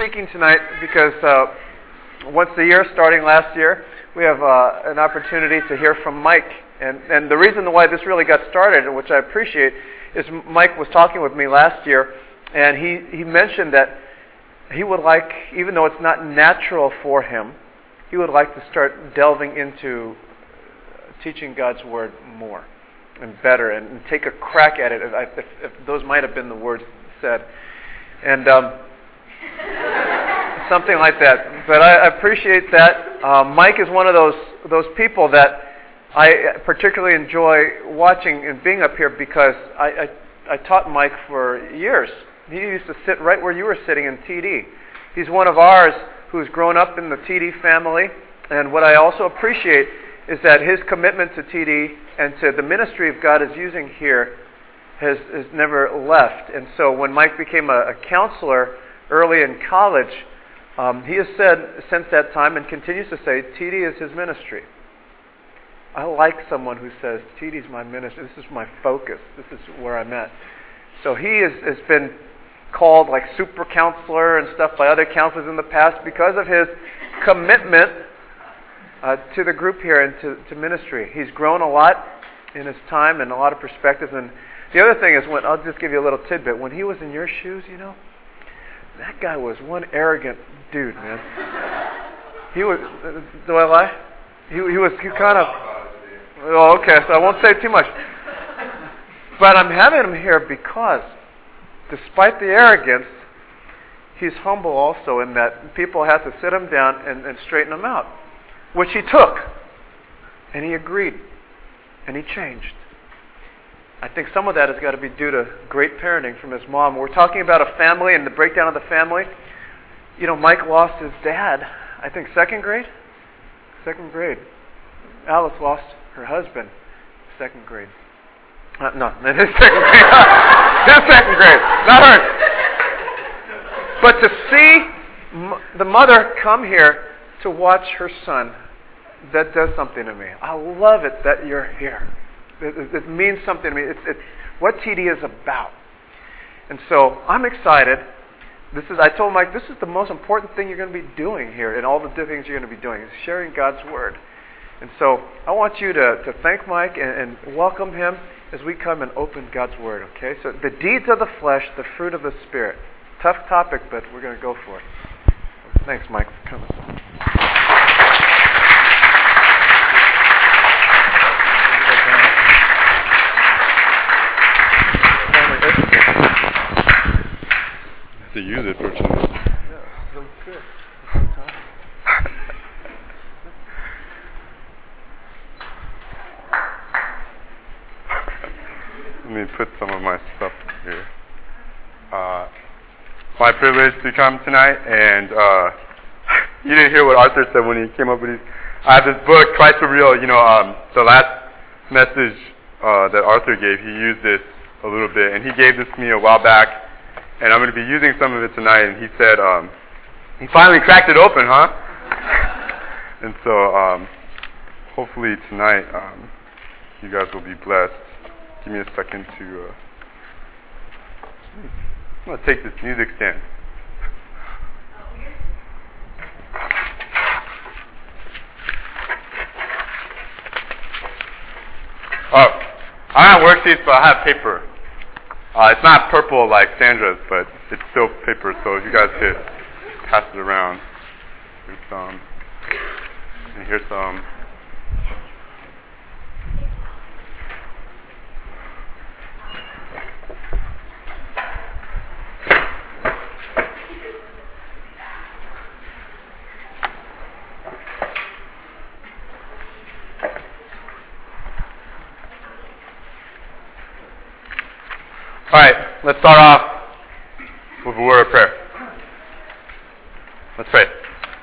speaking tonight because once a year, starting last year, we have an opportunity to hear from Mike. And the reason why this really got started, and which I appreciate, is Mike was talking with me last year, and he mentioned that he would like, even though it's not natural for him, he would like to start delving into teaching God's Word more and better and take a crack at it, if those might have been the words said. And something like that. But I appreciate that. Mike is one of those people that I particularly enjoy watching and being up here because I taught Mike for years. He used to sit right where you were sitting in TD. He's one of ours who's grown up in the TD family. And what I also appreciate is that his commitment to TD and to the ministry of God is using here has never left. And so when Mike became a counselor early in college, he has said since that time and continues to say, TD is his ministry. I like someone who says, TD is my ministry. This is my focus. This is where I'm at. So he has been called like super counselor and stuff by other counselors in the past because of his commitment to the group here and to ministry. He's grown a lot in his time and a lot of perspectives. And the other thing is, I'll just give you a little tidbit. When he was in your shoes, that guy was one arrogant dude, man. He was. Do I lie? He kind of. Oh, okay. So I won't say too much. But I'm having him here because, despite the arrogance, he's humble also in that people have to sit him down and straighten him out, which he took, and he agreed, and he changed. I think some of that has got to be due to great parenting from his mom. We're talking about a family and the breakdown of the family. Mike lost his dad, I think second grade. Alice lost her husband, second grade. No, his second grade. His second grade, not hers. But to see the mother come here to watch her son, that does something to me. I love it that you're here. It means something to me. It's what TD is about. And so I'm excited. I told Mike, this is the most important thing you're going to be doing here, and all the different things you're going to be doing is sharing God's Word. And so I want you to thank Mike and welcome him as we come and open God's Word, okay? So the deeds of the flesh, the fruit of the Spirit. Tough topic, but we're going to go for it. Thanks, Mike, for coming. To use it, fortunately. Yeah, so good. Let me put some of my stuff here. My privilege to come tonight, and you didn't hear what Arthur said when he came up with I have this book, Christ for Real. The last message that Arthur gave, he used this a little bit, and he gave this to me a while back. And I'm going to be using some of it tonight. And he said, he finally cracked it open, huh? And so, hopefully tonight, you guys will be blessed. Give me a second to, I'm going to take this music stand. Oh, I don't have worksheets, but I have paper. It's not purple like Sandra's, but it's still paper, so you guys could pass it around. Here's some. And here's some. All right, let's start off with a word of prayer. Let's pray.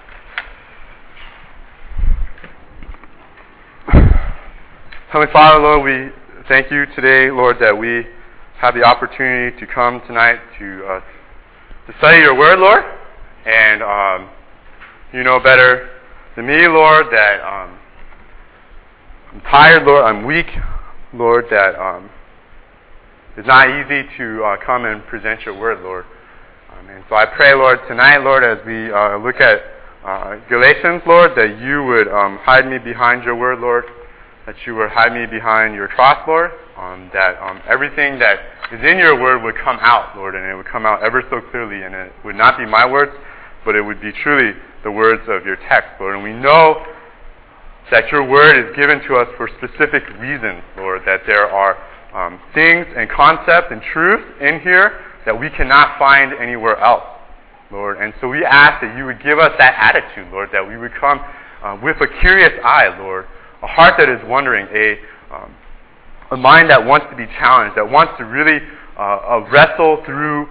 Heavenly Father, Lord, we thank you today, Lord, that we have the opportunity to come tonight to study your word, Lord. And you know better than me, Lord, that I'm tired, Lord, I'm weak, Lord, that it's not easy to come and present your word, Lord. And so I pray, Lord, tonight, Lord, as we look at Galatians, Lord, that you would hide me behind your word, Lord, that you would hide me behind your cross, Lord, that everything that is in your word would come out, Lord, and it would come out ever so clearly, and it would not be my words, but it would be truly the words of your text, Lord. And we know that your word is given to us for specific reasons, Lord, that there are things and concepts and truths in here that we cannot find anywhere else, Lord. And so we ask that you would give us that attitude, Lord, that we would come with a curious eye, Lord, a heart that is wondering, a mind that wants to be challenged, that wants to really wrestle through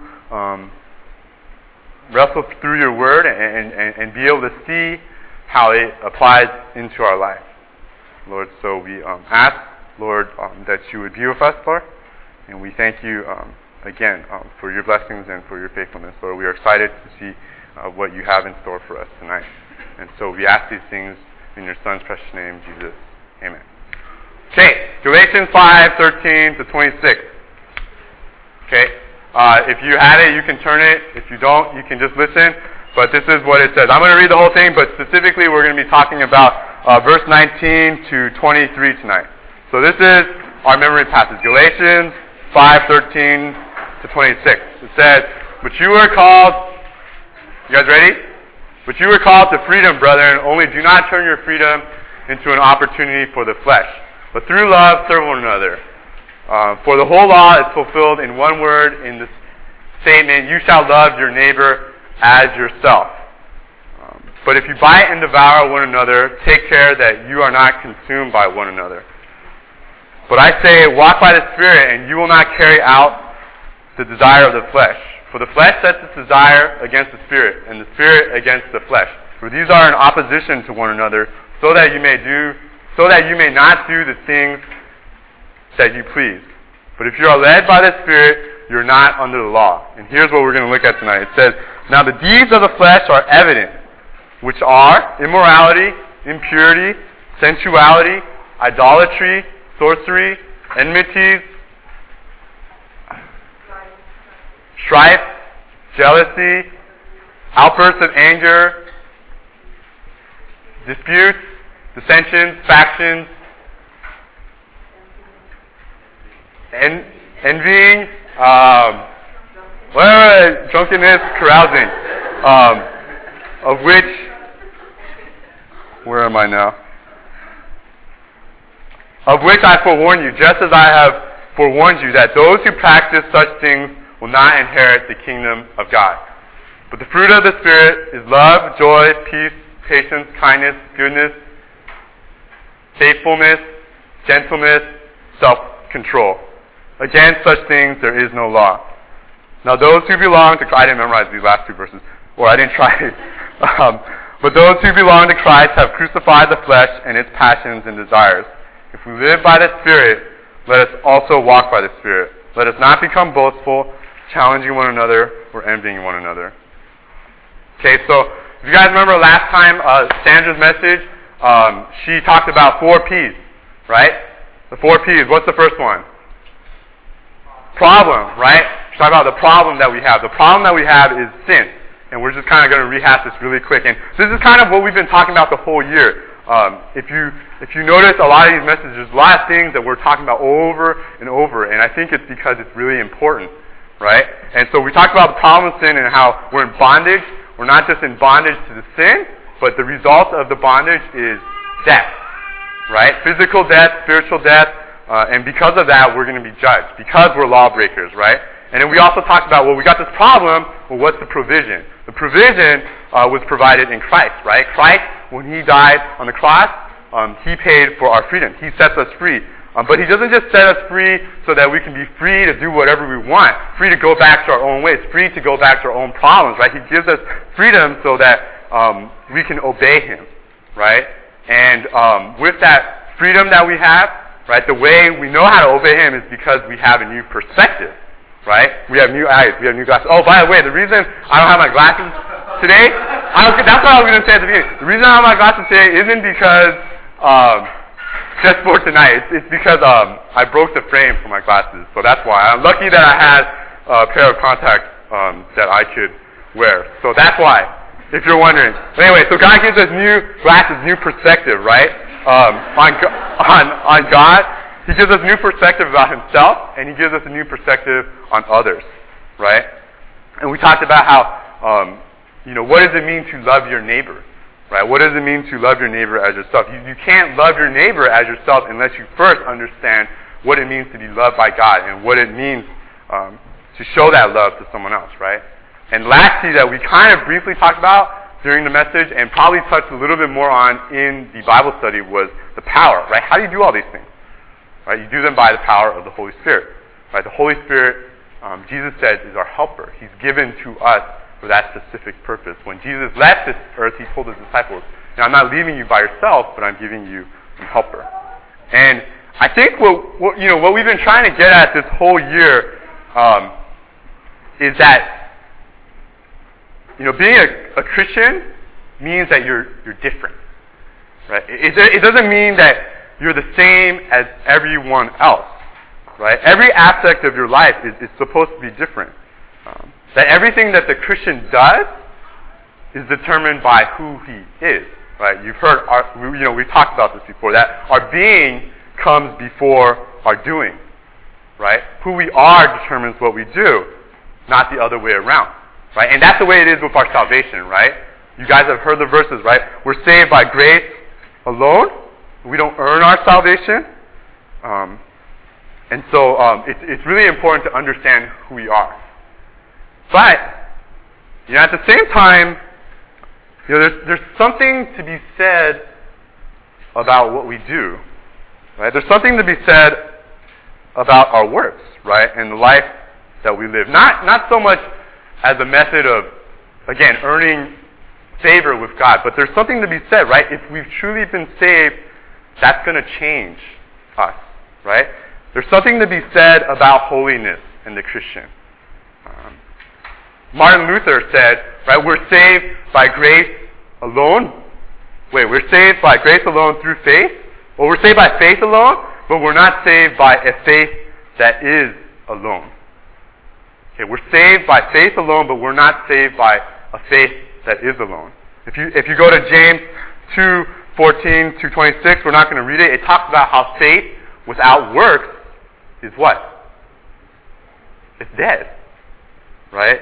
your word and be able to see how it applies into our life, Lord. So we ask, Lord, that you would be with us, Lord, and we thank you again for your blessings and for your faithfulness, Lord. We are excited to see what you have in store for us tonight. And so we ask these things in your Son's precious name, Jesus. Amen. Okay, Galatians 5:13-26. Okay, if you had it, you can turn it. If you don't, you can just listen. But this is what it says. I'm going to read the whole thing, but specifically we're going to be talking about verse 19 to 23 tonight. So this is our memory passage, Galatians 5:13-26. It says, "But you were called," you guys ready? "But you were called to freedom, brethren, only do not turn your freedom into an opportunity for the flesh. But through love, serve one another. For the whole law is fulfilled in one word, in the statement, you shall love your neighbor as yourself. But if you bite and devour one another, take care that you are not consumed by one another. But I say, walk by the Spirit, and you will not carry out the desire of the flesh. For the flesh sets its desire against the Spirit, and the Spirit against the flesh. For these are in opposition to one another, so that you may not do the things that you please. But if you are led by the Spirit, you're not under the law." And here's what we're going to look at tonight. It says, "Now the deeds of the flesh are evident, which are immorality, impurity, sensuality, idolatry, sorcery, enmities, strife, jealousy, outbursts of anger, disputes, dissensions, factions, envying, drunkenness, carousing, of which, where am I now? Of which I forewarn you, just as I have forewarned you, that those who practice such things will not inherit the kingdom of God. But the fruit of the Spirit is love, joy, peace, patience, kindness, goodness, faithfulness, gentleness, self-control. Against such things there is no law. Now those who belong to Christ," I didn't memorize these last two verses, or I didn't try. "But those who belong to Christ have crucified the flesh and its passions and desires. If we live by the Spirit, let us also walk by the Spirit. Let us not become boastful, challenging one another, or envying one another." Okay, so if you guys remember last time, Sandra's message, she talked about 4 P's, right? The 4 P's. What's the first one? Problem, right? She talked about the problem that we have. The problem that we have is sin. And we're just kind of going to rehash this really quick. And this is kind of what we've been talking about the whole year. If you notice a lot of these messages, there's a lot of things that we're talking about over and over. And I think it's because it's really important, right? And so we talked about the problem of sin and how we're in bondage. We're not just in bondage to the sin, but the result of the bondage is death, right? Physical death, spiritual death. And because of that, we're going to be judged because we're lawbreakers, right? And then we also talked about, well, we got this problem. Well, what's the provision? The provision was provided in Christ, right? Christ, when he died on the cross, he paid for our freedom. He sets us free. But he doesn't just set us free so that we can be free to do whatever we want, free to go back to our own ways, free to go back to our own problems, right? He gives us freedom so that we can obey him, right? And with that freedom that we have, right, the way we know how to obey him is because we have a new perspective, right? We have new eyes, we have new glasses. Oh, by the way, the reason I don't have my glasses today, that's what I was going to say at the beginning. The reason I don't have my glasses today isn't because just for tonight. It's because I broke the frame for my glasses, so that's why. I'm lucky that I had a pair of contacts that I could wear. So that's why, if you're wondering. But anyway, so God gives us new glasses, new perspective, right? On God. He gives us new perspective about himself, and he gives us a new perspective on others, right? And we talked about how, what does it mean to love your neighbor, right? What does it mean to love your neighbor as yourself? You can't love your neighbor as yourself unless you first understand what it means to be loved by God and what it means to show that love to someone else, right? And lastly, that we kind of briefly talked about during the message and probably touched a little bit more on in the Bible study was the power, right? How do you do all these things? Right? You do them by the power of the Holy Spirit. Right? The Holy Spirit, Jesus says, is our helper. He's given to us for that specific purpose. When Jesus left this earth, he told his disciples, I'm not leaving you by yourself, but I'm giving you a helper. And I think what we've been trying to get at this whole year is that being a Christian means that you're different. Right? It doesn't mean that you're the same as everyone else, right? Every aspect of your life is supposed to be different. That everything that the Christian does is determined by who he is, right? You've heard, we've talked about this before, that our being comes before our doing, right? Who we are determines what we do, not the other way around, right? And that's the way it is with our salvation, right? You guys have heard the verses, right? We're saved by grace alone. We don't earn our salvation. And so it's really important to understand who we are. But, at the same time, there's something to be said about what we do. Right? There's something to be said about our works, right? And the life that we live. Not so much as a method of, again, earning favor with God, but there's something to be said, right? If we've truly been saved, that's going to change us, right? There's something to be said about holiness in the Christian. Martin Luther said, right, we're saved by grace alone. We're saved by grace alone through faith. Well, we're saved by faith alone, but we're not saved by a faith that is alone. Okay, we're saved by faith alone, but we're not saved by a faith that is alone. If you go to James 2:14 to 26, we're not going to read it. It talks about how faith without works is what? It's dead, right?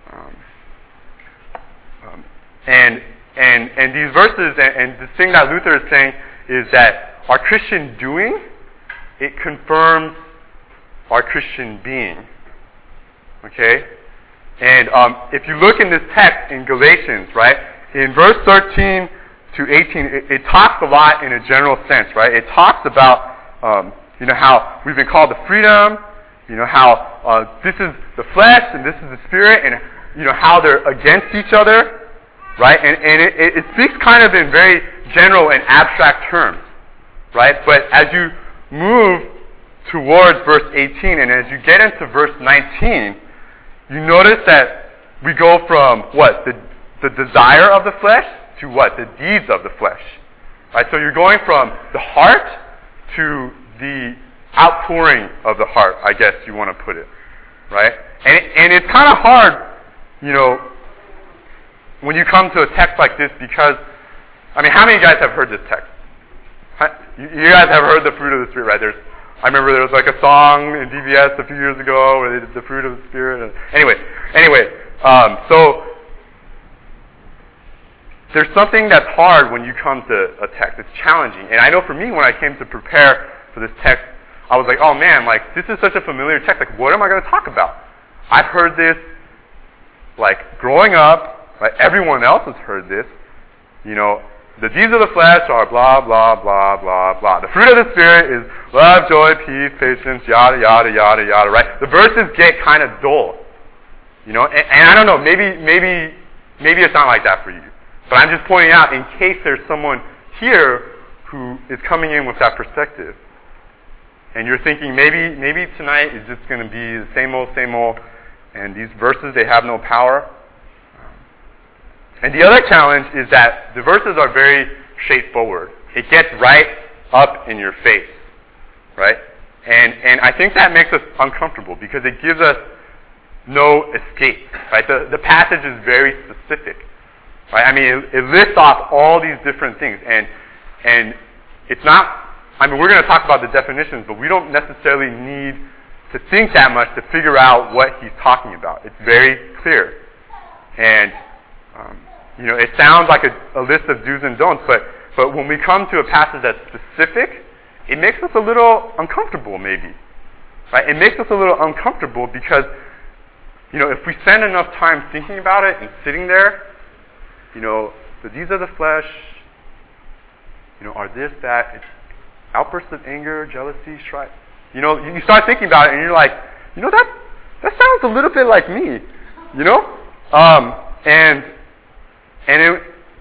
And these verses and the thing that Luther is saying is that our Christian doing, it confirms our Christian being. Okay? And if you look in this text in Galatians, right, in verse 13 to 18, it talks a lot in a general sense, right? It talks about, how we've been called to freedom, how this is the flesh and this is the spirit, and, how they're against each other, right? And it speaks kind of in very general and abstract terms, right? But as you move towards verse 18 and as you get into verse 19, you notice that we go from what? The desire of the flesh to what? The deeds of the flesh. Right? So you're going from the heart to the outpouring of the heart, I guess you want to put it. Right? And it's kind of hard, when you come to a text like this because, how many of you guys have heard this text? You guys have heard the fruit of the Spirit, right? I remember there was like a song in DBS a few years ago where they did the fruit of the Spirit. Anyway, so there's something that's hard when you come to a text. It's challenging. And I know for me, when I came to prepare for this text, I was like, oh man, this is such a familiar text. What am I going to talk about? I've heard this, growing up. Right? Everyone else has heard this. The deeds of the flesh are blah, blah, blah, blah, blah. The fruit of the Spirit is love, joy, peace, patience, yada, yada, yada, yada, right? The verses get kind of dull. And I don't know, maybe it's not like that for you. But I'm just pointing out in case there's someone here who is coming in with that perspective. And you're thinking maybe tonight is just going to be the same old, and these verses, they have no power. And the other challenge is that the verses are very straightforward. It gets right up in your face, right? And I think that makes us uncomfortable because it gives us no escape, right? The passage is very specific, right? I mean, it lists off all these different things, and it's not, I mean, we're going to talk about the definitions, but we don't necessarily need to think that much to figure out what he's talking about. It's very clear. And, it sounds like a list of do's and don'ts, but when we come to a passage that's specific, it makes us a little uncomfortable, maybe. Right? It makes us a little uncomfortable because, if we spend enough time thinking about it and sitting there, the deeds of the flesh, are this, that, outbursts of anger, jealousy, strife. You start thinking about it and you're like, that sounds a little bit like me, and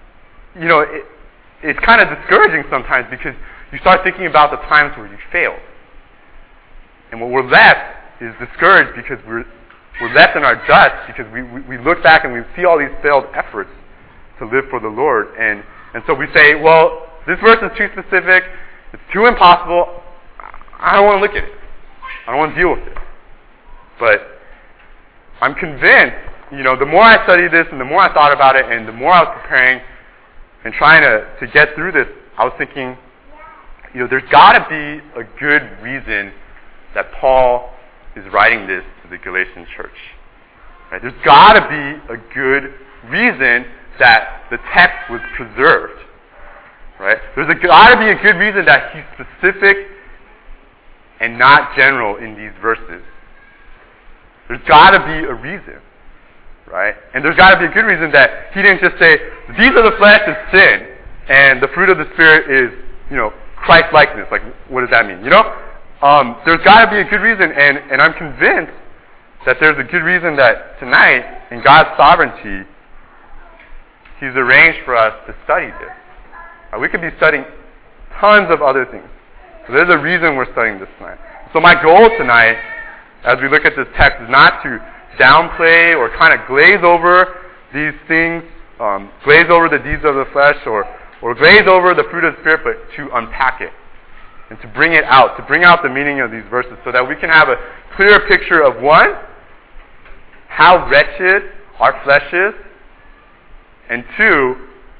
it's kind of discouraging sometimes because you start thinking about the times where you failed. And what we're left is discouraged because we're left in our dust because we look back and we see all these failed efforts to live for the Lord. And so we say, well, this verse is too specific. It's too impossible. I don't want to look at it. I don't want to deal with it. But I'm convinced, the more I studied this and the more I thought about it and the more I was preparing and trying to get through this, I was thinking, there's got to be a good reason that Paul is writing this to the Galatian church. Right? There's got to be a good reason that the text was preserved. Right? There's got to be a good reason that he's specific and not general in these verses. There's got to be a reason. Right? And there's got to be a good reason that he didn't just say, the deeds of the flesh is sin, and the fruit of the Spirit is, Christ-likeness. Like, what does that mean? There's got to be a good reason, and I'm convinced that there's a good reason that tonight, in God's sovereignty, he's arranged for us to study this. We could be studying tons of other things. So there's a reason we're studying this tonight. So my goal tonight, as we look at this text, is not to downplay or kind of glaze over these things, glaze over the deeds of the flesh or glaze over the fruit of the Spirit, but to unpack it and to bring it out, to bring out the meaning of these verses so that we can have a clearer picture of, one, how wretched our flesh is, and two,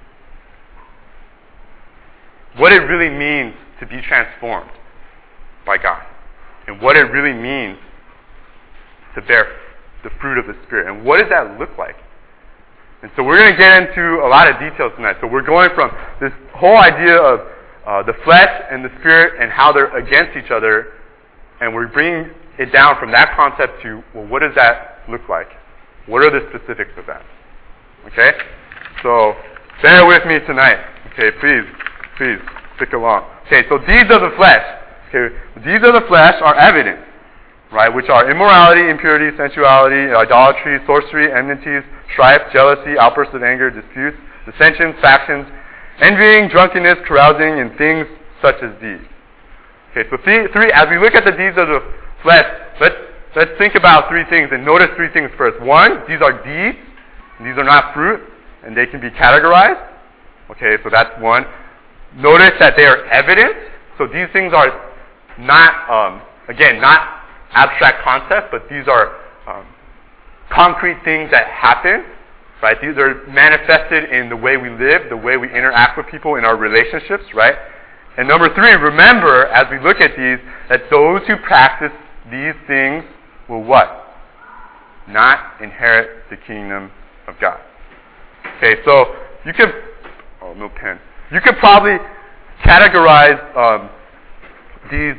what it really means to be transformed by God, and what it really means to bear the fruit of the Spirit, and what does that look like? And so we're going to get into a lot of details tonight. So we're going from this whole idea of the flesh and the Spirit and how they're against each other, and we're bringing it down from that concept to, well, what does that look like? What are the specifics of that? Okay? So bear with me tonight. Okay, please stick along. Okay, so deeds of the flesh. Okay, the deeds of the flesh are evident, right? Which are immorality, impurity, sensuality, idolatry, sorcery, enmities, strife, jealousy, outbursts of anger, disputes, dissensions, factions, envying, drunkenness, carousing, and things such as these. Okay, so three. As we look at the deeds of the flesh, let's think about three things and notice three things first. One, these are deeds, and these are not fruit, and they can be categorized. Okay, so that's one. Notice that they are evident. So these things are not, not abstract concepts, but these are concrete things that happen. Right? These are manifested in the way we live, the way we interact with people in our relationships, right? And number three, remember, as we look at these, that those who practice these things will what? Not inherit the kingdom of God. Okay, so you could, no pen. You could probably categorize these,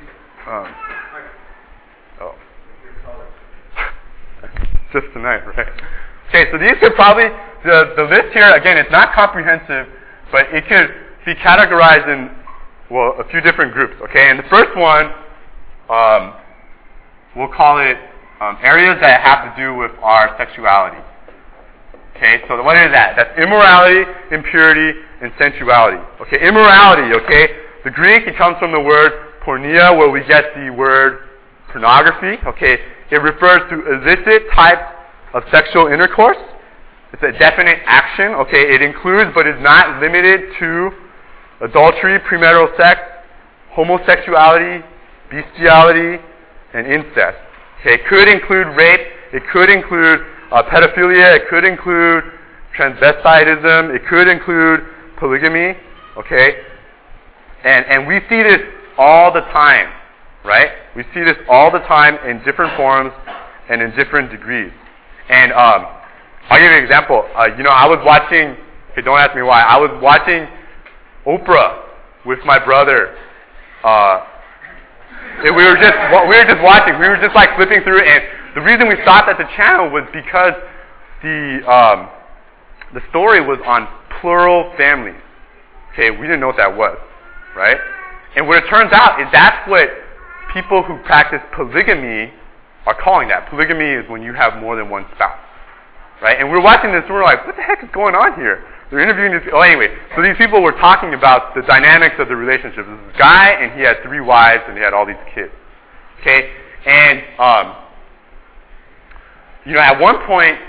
just tonight, right? Okay, so these could probably, the list here, again, it's not comprehensive, but it could be categorized in, a few different groups, okay? And the first one, we'll call it areas that have to do with our sexuality. Okay, so what is that? That's immorality, impurity, and sensuality. Okay, immorality, okay? The Greek, it comes from the word porneia, where we get the word pornography, okay? It refers to illicit types of sexual intercourse. It's a definite action, okay? It includes, but is not limited to, adultery, premarital sex, homosexuality, bestiality, and incest. Okay, it could include rape It could include pedophilia. It could include transvestitism. It could include polygamy. Okay? And we see this all the time, right? We see this all the time in different forms and in different degrees. And I'll give you an example. I was watching, okay, don't ask me why, I was watching Oprah with my brother. We were just watching. We were just like flipping through it, and the reason we stopped at the channel was because the story was on plural families. Okay, we didn't know what that was, right? And what it turns out is that's what people who practice polygamy are calling that. Polygamy is when you have more than one spouse, right? And we're watching this and we're like, what the heck is going on here? They're interviewing these people. Oh, anyway, so these people were talking about the dynamics of the relationship. This is a guy, and he had 3 wives, and he had all these kids. Okay? And, at one point,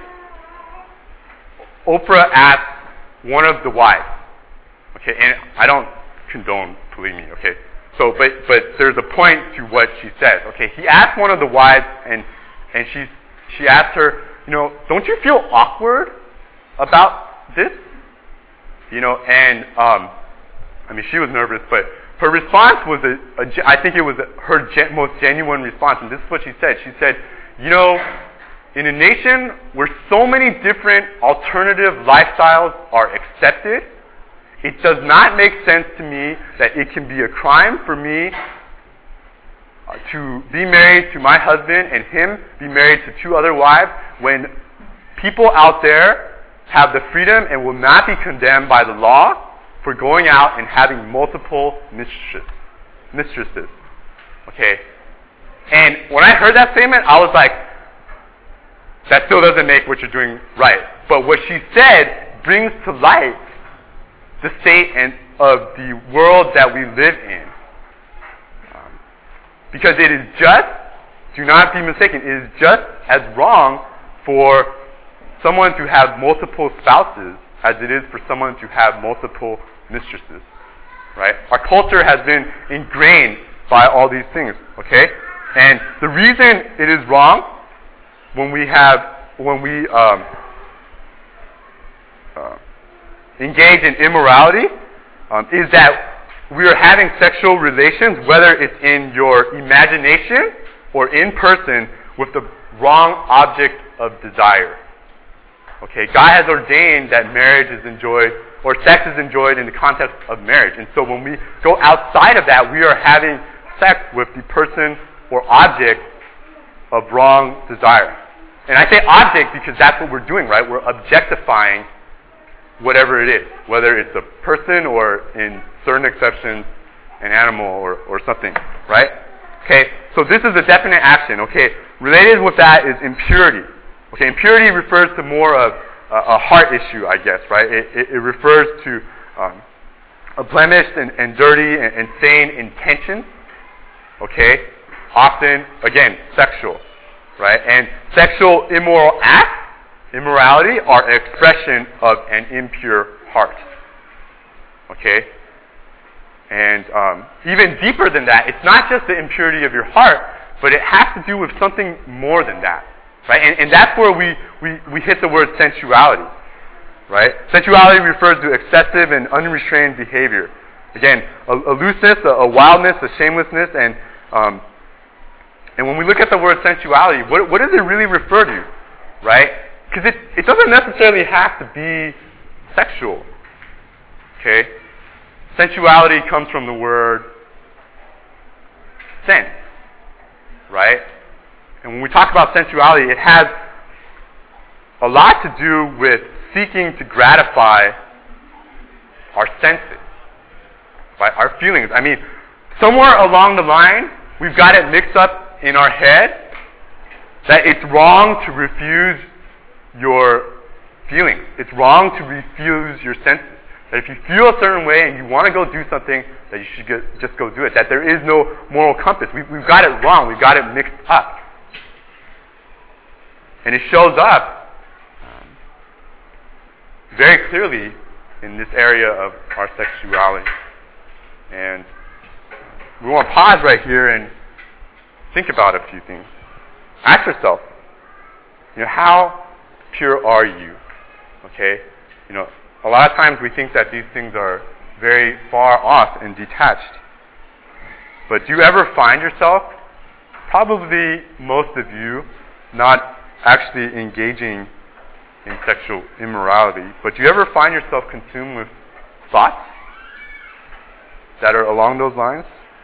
Oprah asked one of the wives, okay, and I don't condone polygamy, okay? So, but there's a point to what she says, okay? He asked one of the wives, and she asked her, don't you feel awkward about this? And she was nervous, but her response was I think it was her most genuine response, and this is what she said. She said, in a nation where so many different alternative lifestyles are accepted, it does not make sense to me that it can be a crime for me to be married to my husband and him be married to 2 other wives when people out there have the freedom and will not be condemned by the law for going out and having multiple mistresses. Okay? And when I heard that statement, I was like, that still doesn't make what you're doing right. But what she said brings to light the state of the world that we live in. Because it is just, do not be mistaken, it is just as wrong for someone to have multiple spouses as it is for someone to have multiple mistresses, right? Our culture has been ingrained by all these things, okay? And the reason it is wrong when we engage in immorality is that we are having sexual relations, whether it's in your imagination or in person, with the wrong object of desire. Okay, God has ordained that marriage is enjoyed, or sex is enjoyed in the context of marriage. And so when we go outside of that, we are having sex with the person or object of wrong desire. And I say object because that's what we're doing, right? We're objectifying whatever it is, whether it's a person or, in certain exceptions, an animal or something, right? Okay, so this is a definite action. Okay, related with that is impurity. Okay, impurity refers to more of a heart issue, I guess, right? It refers to a blemished and dirty and stained intentions. Okay, often, again, sexual, right? And sexual immoral acts, immorality, are an expression of an impure heart. Okay? And even deeper than that, it's not just the impurity of your heart, but it has to do with something more than that. Right? And that's where we hit the word sensuality. Right? Sensuality refers to excessive and unrestrained behavior. Again, a looseness, a wildness, a shamelessness, and when we look at the word sensuality, what does it really refer to? Right? Because it doesn't necessarily have to be sexual. Okay? Sensuality comes from the word sense. Right? And when we talk about sensuality, it has a lot to do with seeking to gratify our senses, right? Our feelings. I mean, somewhere along the line, we've got it mixed up in our head that it's wrong to refuse your feelings. It's wrong to refuse your senses. That if you feel a certain way and you want to go do something, that you should just go do it. That there is no moral compass. We've got it wrong. We've got it mixed up. And it shows up very clearly in this area of our sexuality. And we want to pause right here and think about a few things. Ask yourself, how pure are you? Okay? A lot of times we think that these things are very far off and detached. But do you ever find yourself, probably most of you, not actually engaging in sexual immorality, but do you ever find yourself consumed with thoughts that are along those lines?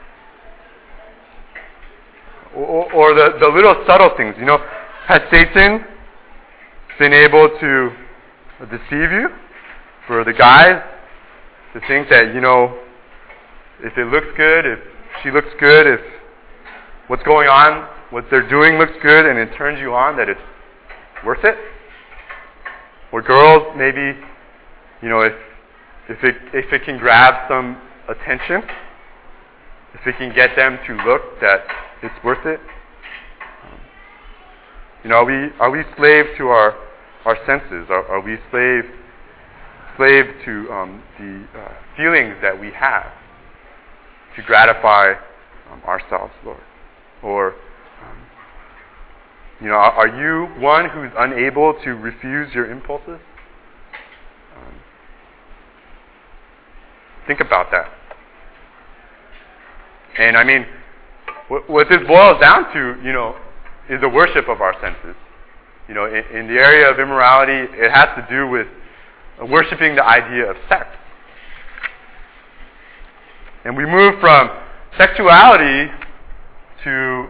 Or the little subtle things, has Satan been able to deceive you? For the guys to think that, if it looks good, if she looks good, if what's going on, what they're doing looks good, and it turns you on, that it's worth it? Or girls, maybe, if it can grab some attention, if it can get them to look, that it's worth it? Are we slave to our senses? Are we slave to the feelings that we have to gratify ourselves, Lord? Or, are you one who's unable to refuse your impulses? Think about that. And what this boils down to, is a worship of our senses. In the area of immorality, it has to do with worshiping the idea of sex. And we move from sexuality to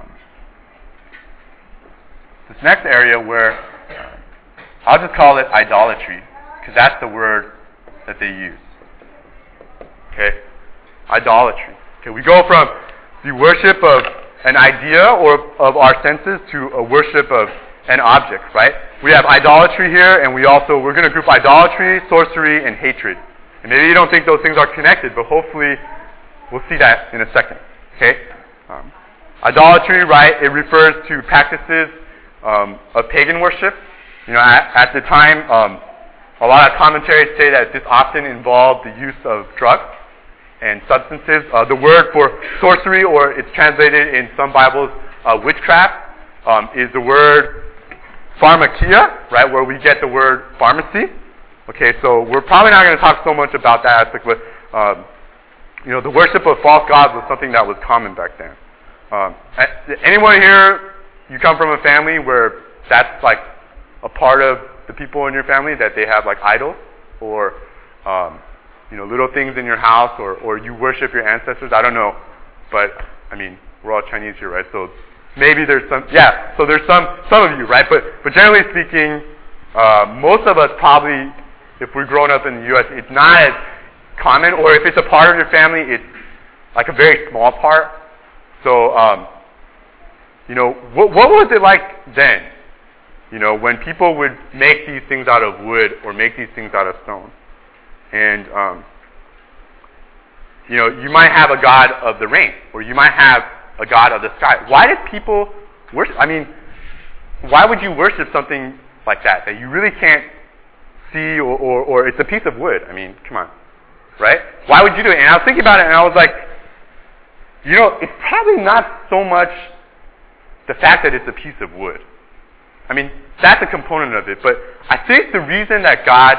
this next area where I'll just call it idolatry, because that's the word that they use. Okay? Idolatry. Okay, we go from the worship of an idea or of our senses to a worship of an object, right? We have idolatry here, and we're going to group idolatry, sorcery, and hatred. And maybe you don't think those things are connected, but hopefully we'll see that in a second. Okay? Idolatry, right? It refers to practices of pagan worship. At the time, a lot of commentaries say that this often involved the use of drugs and substances. The word for sorcery, or it's translated in some Bibles, witchcraft, is the word pharmakia, right, where we get the word pharmacy. Okay, so we're probably not going to talk so much about that aspect, but the worship of false gods was something that was common back then. Anyone here, you come from a family where that's like a part of the people in your family, that they have like idols, or little things in your house, or you worship your ancestors? I don't know, but we're all Chinese here, right? So maybe there's some, so there's some of you, right? But generally speaking, most of us probably, if we're growing up in the U.S., it's not as common, or if it's a part of your family, it's like a very small part. So, what was it like then? When people would make these things out of wood or make these things out of stone. And, you might have a god of the rain, or you might have a god of the sky. Why did people worship? Why would you worship something like that you really can't see, or it's a piece of wood? Come on. Right? Why would you do it? And I was thinking about it, and I was like, it's probably not so much the fact that it's a piece of wood. That's a component of it, but I think the reason that God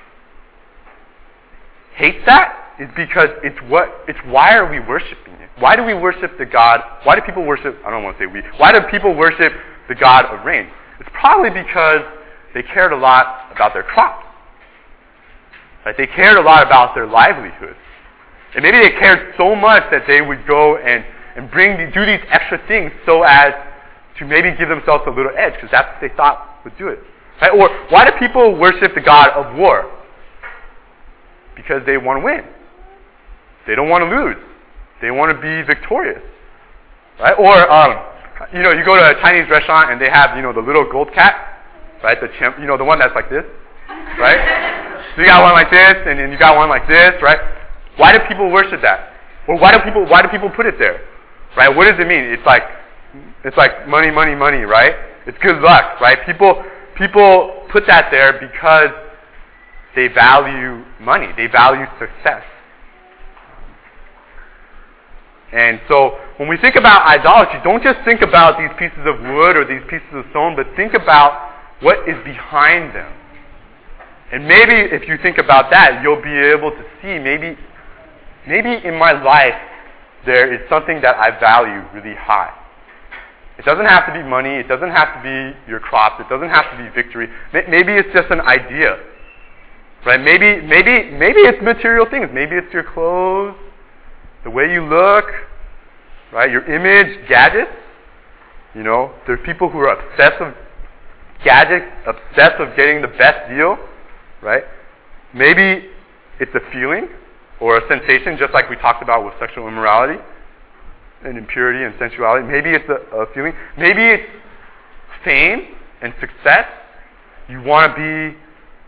hates that is because it's why are we worshiping it? Why do we worship the God? Why do people worship, I don't want to say we, why do people worship the God of rain? It's probably because they cared a lot about their crops. Right? They cared a lot about their livelihood. And maybe they cared so much that they would go and do these extra things so as to maybe give themselves a little edge, because that's what they thought would do it. Right? Or why do people worship the God of war? Because they want to win. They don't want to lose. They want to be victorious. Right? Or, you go to a Chinese restaurant and they have, the little gold cat, right? The chimp, the one that's like this, right? So you got one like this, and then you got one like this, right? Why do people worship that? Or why do people put it there? Right? What does it mean? It's like money, money, money, right? It's good luck, right? People put that there because they value money. They value success. And so when we think about idolatry, don't just think about these pieces of wood or these pieces of stone, but think about what is behind them. And maybe if you think about that, you'll be able to see maybe in my life there is something that I value really high. It doesn't have to be money. It doesn't have to be your crops. It doesn't have to be victory. Maybe it's just an idea. Right? Maybe it's material things. Maybe it's your clothes, the way you look, right? Your image, gadgets. You know, there are people who are obsessed with gadgets, obsessed with getting the best deal, right? Maybe it's a feeling or a sensation, just like we talked about with sexual immorality and impurity and sensuality. Maybe it's a feeling. Maybe it's fame and success. You want to be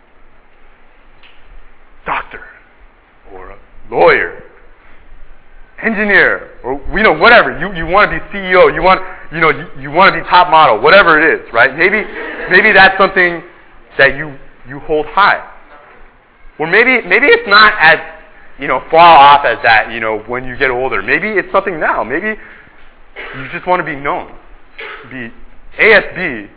doctor or a lawyer, engineer, or whatever. You want to be CEO. You want to be top model. Whatever it is, right? Maybe that's something that you hold high. Or maybe it's not as far off as that, when you get older. Maybe it's something now. Maybe you just want to be known. Be ASB,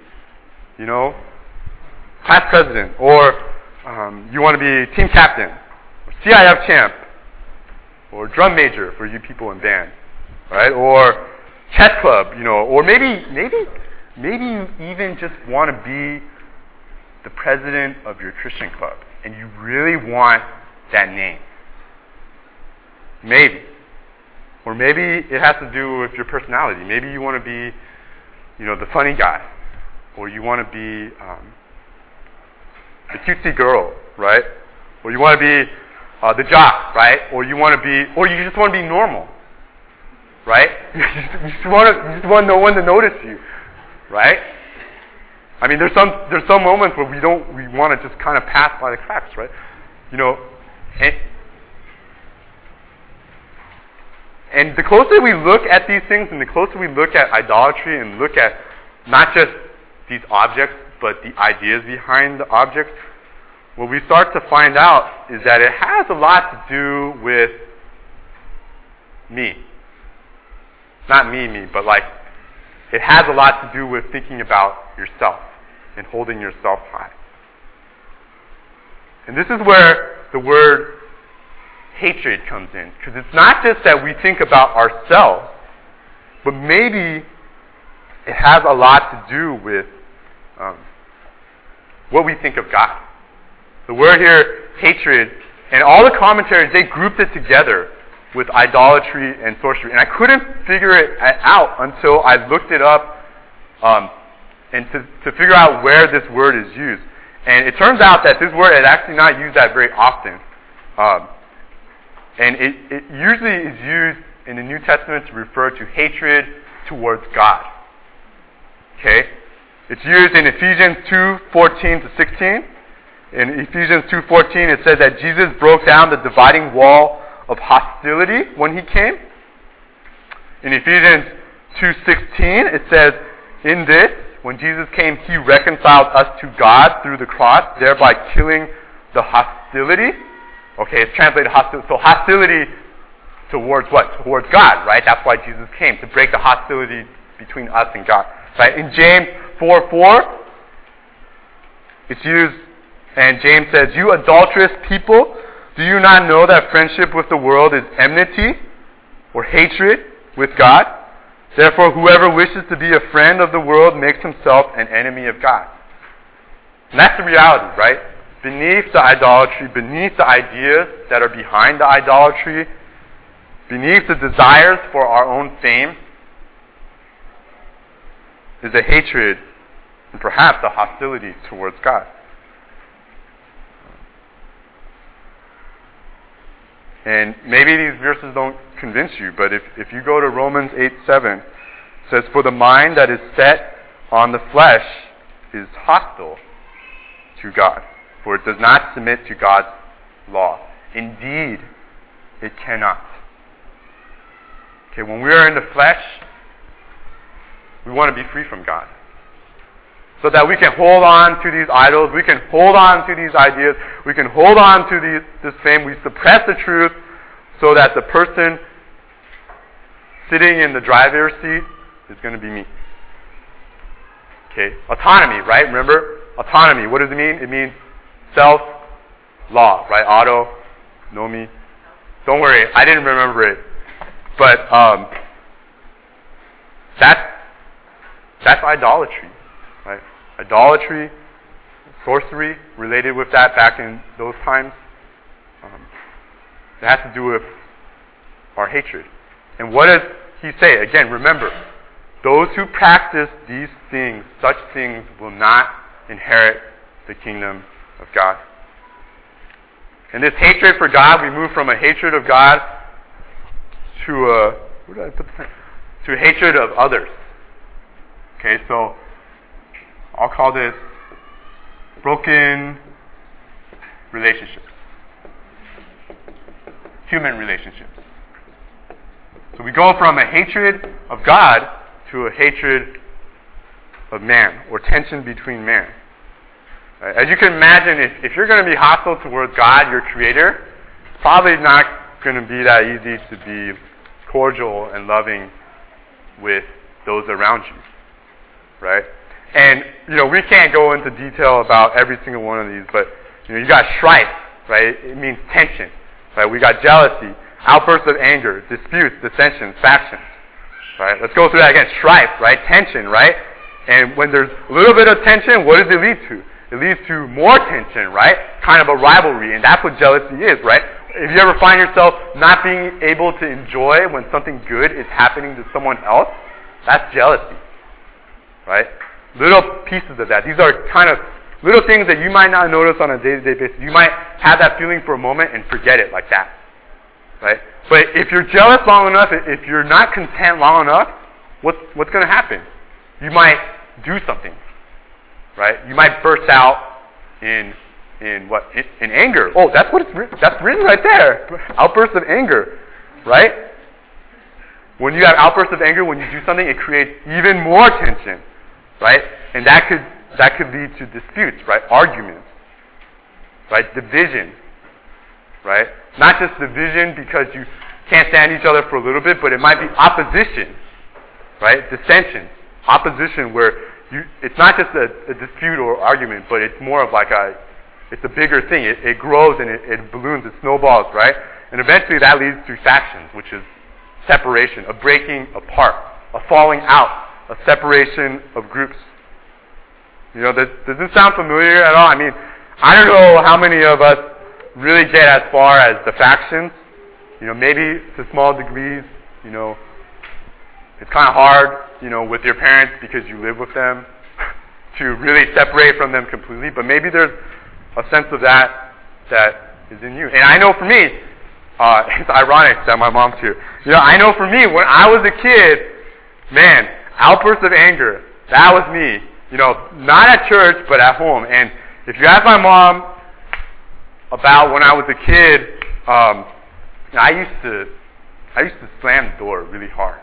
class president, or you want to be team captain, or CIF champ, or drum major for you people in band, right? Or chess club, or maybe you even just want to be the president of your Christian club, and you really want that name. Maybe. Or maybe it has to do with your personality. Maybe you want to be, the funny guy. Or you want to be the cutesy girl, right? Or you want to be the jock, right? Or you just want to be normal, right? You just want no one to notice you, right? I mean, there's some moments where we want to just kind of pass by the cracks, right? And the closer we look at these things, and the closer we look at idolatry, and look at not just these objects, but the ideas behind the objects, what we start to find out is that it has a lot to do with me. Not me, but it has a lot to do with thinking about yourself and holding yourself high. And this is where the word hatred comes in. Because it's not just that we think about ourselves, but maybe it has a lot to do with what we think of God. The word here, hatred, and all the commentaries, they grouped it together with idolatry and sorcery. And I couldn't figure it out until I looked it up and to figure out where this word is used. And it turns out that this word is actually not used that very often. And it usually is used in the New Testament to refer to hatred towards God. Okay? It's used in Ephesians 2:14-16. In Ephesians 2:14, it says that Jesus broke down the dividing wall of hostility when he came. In Ephesians 2:16, it says, in this, when Jesus came, he reconciled us to God through the cross, thereby killing the hostility. Okay, it's translated hostility. So hostility towards what? Towards God, right? That's why Jesus came, to break the hostility between us and God. Right? In James 4:4, it's used, and James says, you adulterous people, do you not know that friendship with the world is enmity or hatred with God? Therefore, whoever wishes to be a friend of the world makes himself an enemy of God. And that's the reality, right? Beneath the idolatry, beneath the ideas that are behind the idolatry, beneath the desires for our own fame, is a hatred and perhaps a hostility towards God. And maybe these verses don't convince you, but if you go to Romans 8:7, it says, for the mind that is set on the flesh is hostile to God, for it does not submit to God's law. Indeed, it cannot. Okay, when we are in the flesh, we want to be free from God, so that we can hold on to these idols, we can hold on to these ideas, we can hold on to this fame, we suppress the truth so that the person sitting in the driver's seat is going to be me. Okay? Autonomy, right? Remember? Autonomy. What does it mean? It means self-law, right? Autonomy. Don't worry, I didn't remember it. But that's idolatry, right? Idolatry, sorcery related with that back in those times. It has to do with our hatred. And what does he say? Again, remember, those who practice these things, such things will not inherit the kingdom of God. And this hatred for God, we move from a hatred of God to a hatred of others. Okay, so I'll call this broken relationships. Human relationships. So we go from a hatred of God to a hatred of man, or tension between man. Right? As you can imagine, if you're going to be hostile towards God, your creator, it's probably not going to be that easy to be cordial and loving with those around you. Right? And, we can't go into detail about every single one of these, but, you got strife, right? It means tension, right? We got jealousy, outbursts of anger, disputes, dissensions, factions, right? Let's go through that again. Strife, right? Tension, right? And when there's a little bit of tension, what does it lead to? It leads to more tension, right? Kind of a rivalry, and that's what jealousy is, right? If you ever find yourself not being able to enjoy when something good is happening to someone else, that's jealousy, right? Little pieces of that. These are kind of little things that you might not notice on a day-to-day basis. You might have that feeling for a moment and forget it like that, right? But if you're jealous long enough, if you're not content long enough, what's going to happen? You might do something, right? You might burst out in anger. Oh, that's written right there. Outbursts of anger, right? When you have outbursts of anger, when you do something, it creates even more tension, right? And that could lead to disputes, right? Arguments, right? Division, right? Not just division because you can't stand each other for a little bit, but it might be opposition, right? Dissensions, opposition where it's not just a dispute or argument, but it's more of it's a bigger thing. It grows and it balloons, it snowballs, right? And eventually that leads to factions, which is separation, a breaking apart, a falling out, a separation of groups. Does this sound familiar at all? I mean, I don't know how many of us really get as far as the factions. Maybe to small degrees, it's kind of hard, with your parents because you live with them to really separate from them completely. But maybe there's a sense of that is in you. And I know for me, it's ironic that my mom's here. I know for me, when I was a kid, man, outbursts of anger, that was me. Not at church, but at home. And if you ask my mom about when I was a kid, I used to slam the door really hard.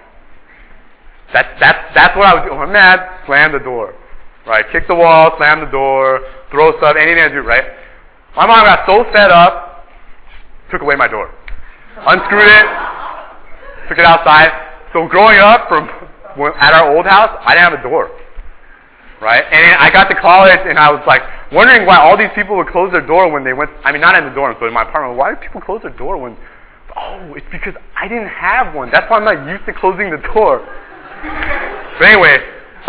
That's what I would do. When I'm mad, slam the door. Right? Kick the wall, slam the door, throw stuff, anything I do, right? My mom got so fed up, just took away my door. Unscrewed it, took it outside. So growing up at our old house, I didn't have a door. Right? And I got to college and I was wondering why all these people would close their door when they went, not in the dorms, but in my apartment. Why do people close their door when, it's because I didn't have one. That's why I'm not used to closing the door. But anyway,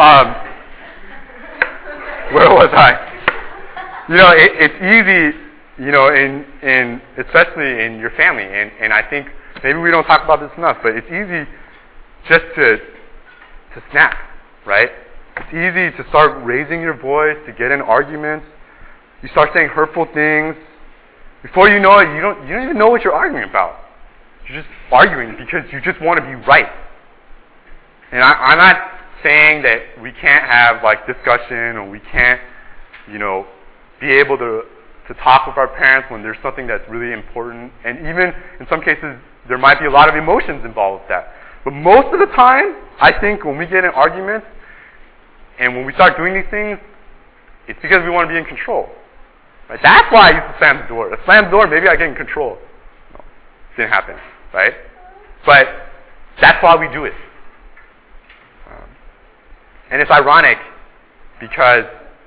where was I? It's easy, in especially in your family, and I think maybe we don't talk about this enough, but it's easy just to snap, right? It's easy to start raising your voice, to get in arguments. You start saying hurtful things. Before you know it, you don't even know what you're arguing about. You're just arguing because you just want to be right. And I'm not saying that we can't have discussion or we can't, be able to talk with our parents when there's something that's really important. And even in some cases, there might be a lot of emotions involved with that. But most of the time, I think when we get in arguments and when we start doing these things, it's because we want to be in control. Right? That's why I used to slam the door. I slam the door, maybe I get in control. No, didn't happen, right? But That's why we do it. And it's ironic because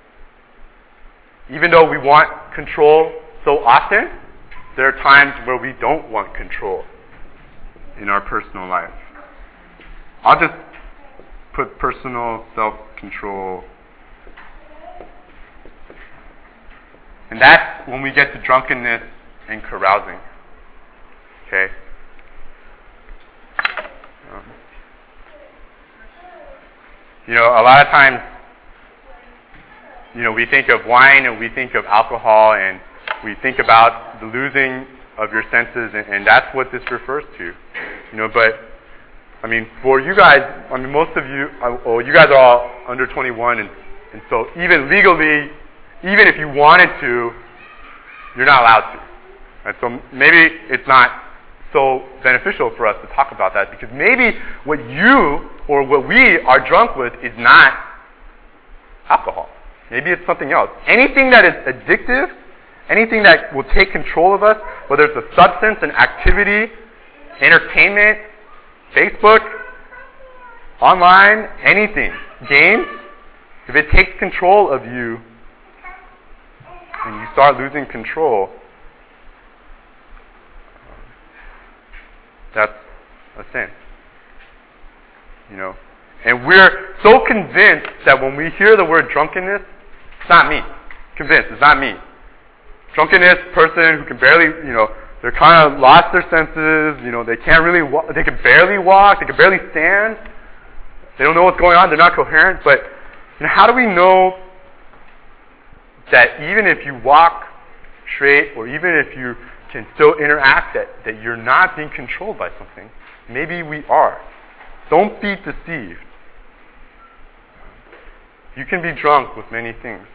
even though we want control so often, there are times where we don't want control in our personal life. I'll just put personal self-control. And that's when we get to drunkenness and carousing. Okay? A lot of times, we think of wine and we think of alcohol and we think about the losing of your senses, and that's what this refers to. But, for you guys, most of you, you guys are all under 21, and so even legally, even if you wanted to, you're not allowed to. Right? So maybe it's not so beneficial for us to talk about that, because maybe what you or what we are drunk with is not alcohol. Maybe it's something else. Anything that is addictive, anything that will take control of us, whether it's a substance, an activity, entertainment, Facebook, online, anything, games, if it takes control of you and you start losing control, that's a sin. And we're so convinced that when we hear the word drunkenness, it's not me. Convinced, it's not me. Drunkenness, person who can barely, they're kind of lost their senses, they can't really walk, they can barely walk, they can barely stand, they don't know what's going on, they're not coherent, but how do we know that even if you walk straight, or even if you can still interact, that you're not being controlled by something? Maybe we are. Don't be deceived. You can be drunk with many things.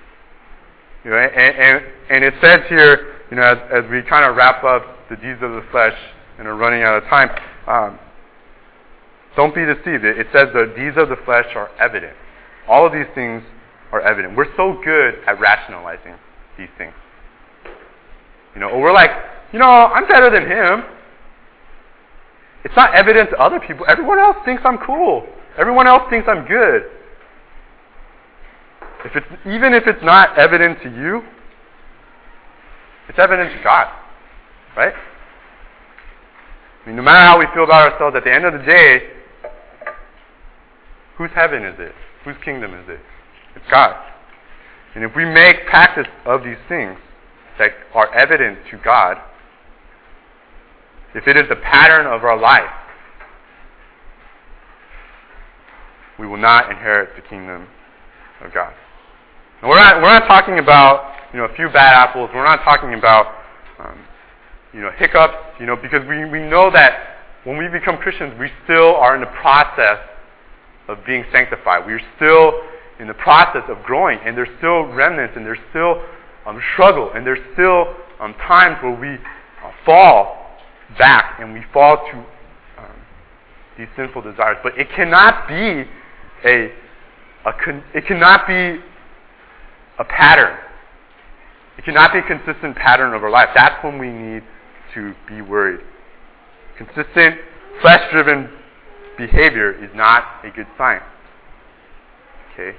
And it says here, as we kind of wrap up the deeds of the flesh and are running out of time, don't be deceived. It says the deeds of the flesh are evident. All of these things are evident. We're so good at rationalizing these things. We're like, I'm better than him. It's not evident to other people. Everyone else thinks I'm cool. Everyone else thinks I'm good. Even if it's not evident to you, it's evident to God. Right? No matter how we feel about ourselves, at the end of the day, whose heaven is it? Whose kingdom is it? It's God. And if we make practice of these things that are evident to God, if it is the pattern of our life, we will not inherit the kingdom of God. And we're not talking about a few bad apples. We're not talking about hiccups. Because we know that when we become Christians, we still are in the process of being sanctified. We're still in the process of growing, and there's still remnants, and there's still struggle, and there's still times where we fall back and we fall to these sinful desires. But it cannot be a pattern. It cannot be a consistent pattern of our life. That's when we need to be worried. Consistent, flesh-driven behavior is not a good sign. Okay?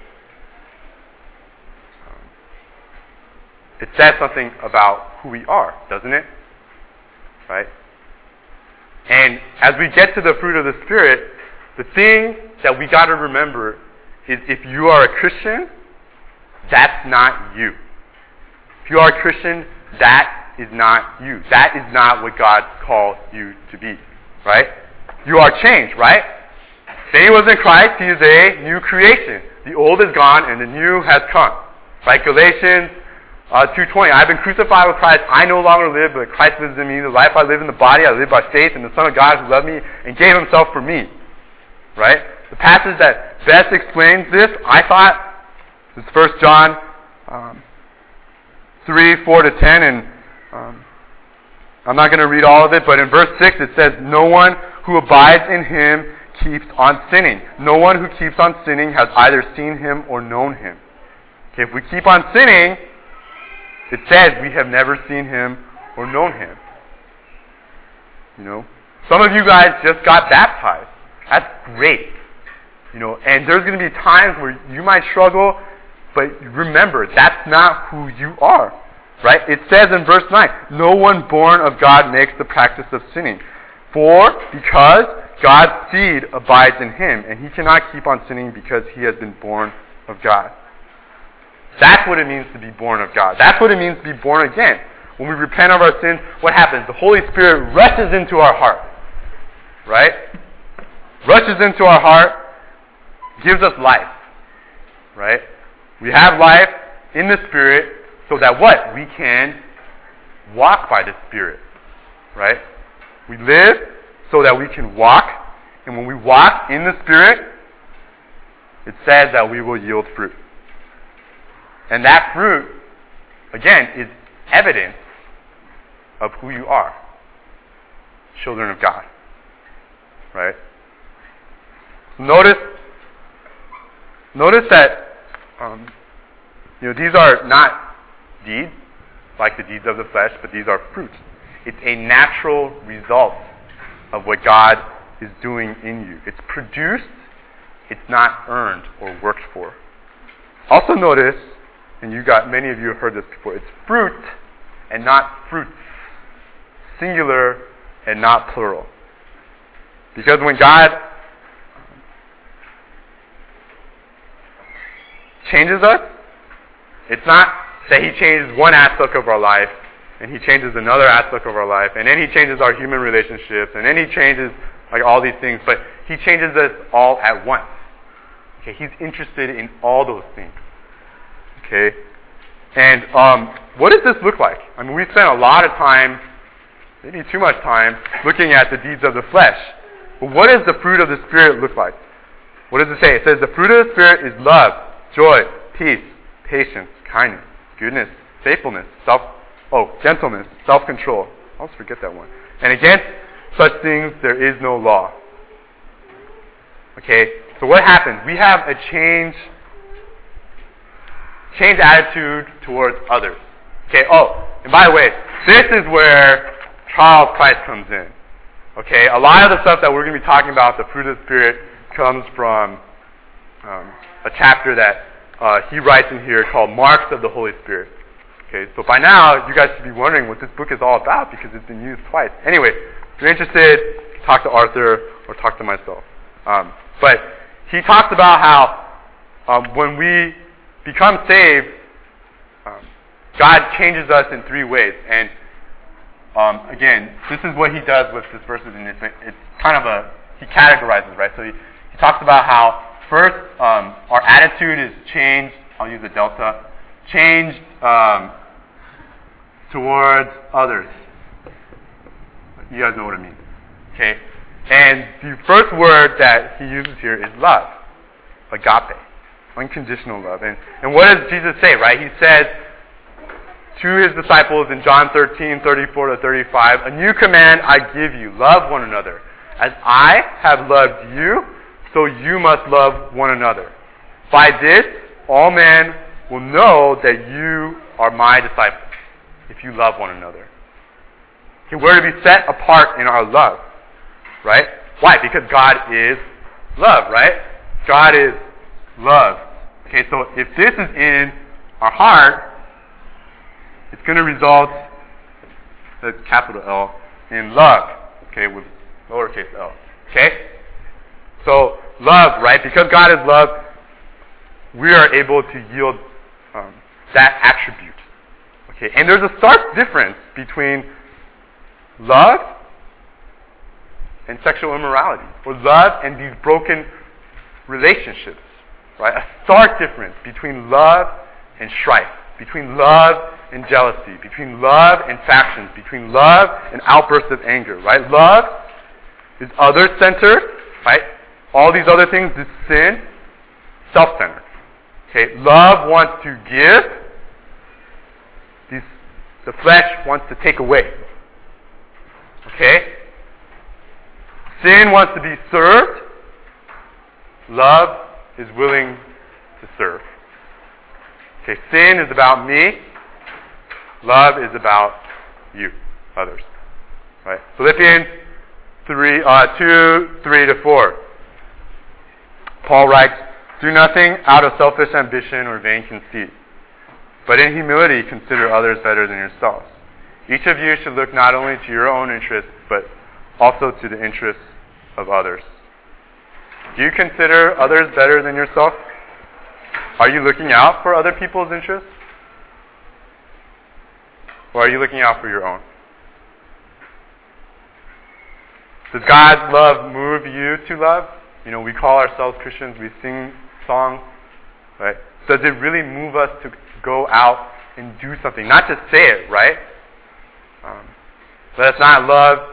It says something about who we are, doesn't it? Right? And as we get to the fruit of the Spirit, the thing that we got to remember is if you are a Christian, that's not you. If you are a Christian, that is not you. That is not what God called you to be. Right? You are changed, right? If anyone is in Christ, he is a new creation. The old is gone and the new has come. Right? Galatians 2:20, I've been crucified with Christ. I no longer live, but Christ lives in me. The life I live in the body, I live by faith in the Son of God who loved me and gave himself for me. Right? The passage that best explains this, I thought, is 1 John 3:4-10, and I'm not going to read all of it, but in verse 6 it says, no one who abides in him keeps on sinning. No one who keeps on sinning has either seen him or known him. Okay, if we keep on sinning, it says we have never seen him or known him. Some of you guys just got baptized. That's great. And there's going to be times where you might struggle, but remember, that's not who you are. Right? It says in verse 9, no one born of God makes the practice of sinning. Because God's seed abides in him, and he cannot keep on sinning because he has been born of God. That's what it means to be born of God. That's what it means to be born again. When we repent of our sins, what happens? The Holy Spirit rushes into our heart. Right? Rushes into our heart, gives us life. Right? We have life in the Spirit so that what? We can walk by the Spirit. Right? We live so that we can walk. And when we walk in the Spirit, it says that we will yield fruit. And that fruit, again, is evidence of who you are. Children of God. Right? So notice that these are not deeds, like the deeds of the flesh, but these are fruits. It's a natural result of what God is doing in you. It's produced, it's not earned or worked for. Also notice, and many of you have heard this before, it's fruit and not fruits. Singular and not plural. Because when God changes us, it's not that he changes one aspect of our life and he changes another aspect of our life, and then he changes our human relationships, and then he changes all these things, but he changes us all at once. Okay, he's interested in all those things. Okay? And what does this look like? I mean, we spent a lot of time, maybe too much time, looking at the deeds of the flesh. But what does the fruit of the Spirit look like? What does it say? It says the fruit of the Spirit is love, joy, peace, patience, kindness, goodness, faithfulness, gentleness, self-control. I always forget that one. And against such things there is no law. Okay? So what happens? We have a change attitude towards others. Okay? And by the way, this is where Charles Christ comes in. Okay? A lot of the stuff that we're going to be talking about, the fruit of the Spirit, comes from a chapter that he writes in here called Marks of the Holy Spirit. Okay, so by now, you guys should be wondering what this book is all about because it's been used twice. Anyway, if you're interested, talk to Arthur or talk to myself. But he talks about how when we become saved, God changes us in three ways. And again, this is what he does with this verses, and it's kind of he categorizes, right? So he talks about how first our attitude is changed. I'll use a delta. Changed towards others. You guys know what I mean. Okay? And the first word that he uses here is love. Agape. Unconditional love. And what does Jesus say, right? He says to his disciples in John 13:34-35, a new command I give you, love one another. As I have loved you, so you must love one another. By this, all men will know that you are my disciples, if you love one another. Okay, we're to be set apart in our love, right? Why? Because God is love, right? God is love. Okay, so if this is in our heart, it's going to result, the capital L, in love, okay, with lowercase l, okay? So, love, right? Because God is love, we are able to yield that attribute. Okay, and there's a stark difference between love and sexual immorality, or love and these broken relationships, right? A stark difference between love and strife, between love and jealousy, between love and factions, between love and outbursts of anger, right? Love is other-centered, right? All these other things, this sin, self-centered. Okay, love wants to give. The flesh wants to take away. Okay? Sin wants to be served. Love is willing to serve. Okay, sin is about me. Love is about you, others. Right? Philippians 2:3-4. Paul writes, "Do nothing out of selfish ambition or vain conceit, but in humility consider others better than yourselves. Each of you should look not only to your own interests, but also to the interests of others." Do you consider others better than yourself? Are you looking out for other people's interests? Or are you looking out for your own? Does God's love move you to love? You know, we call ourselves Christians, we sing songs, right? Does it really move us to go out and do something? Not just say it, right? Let us not love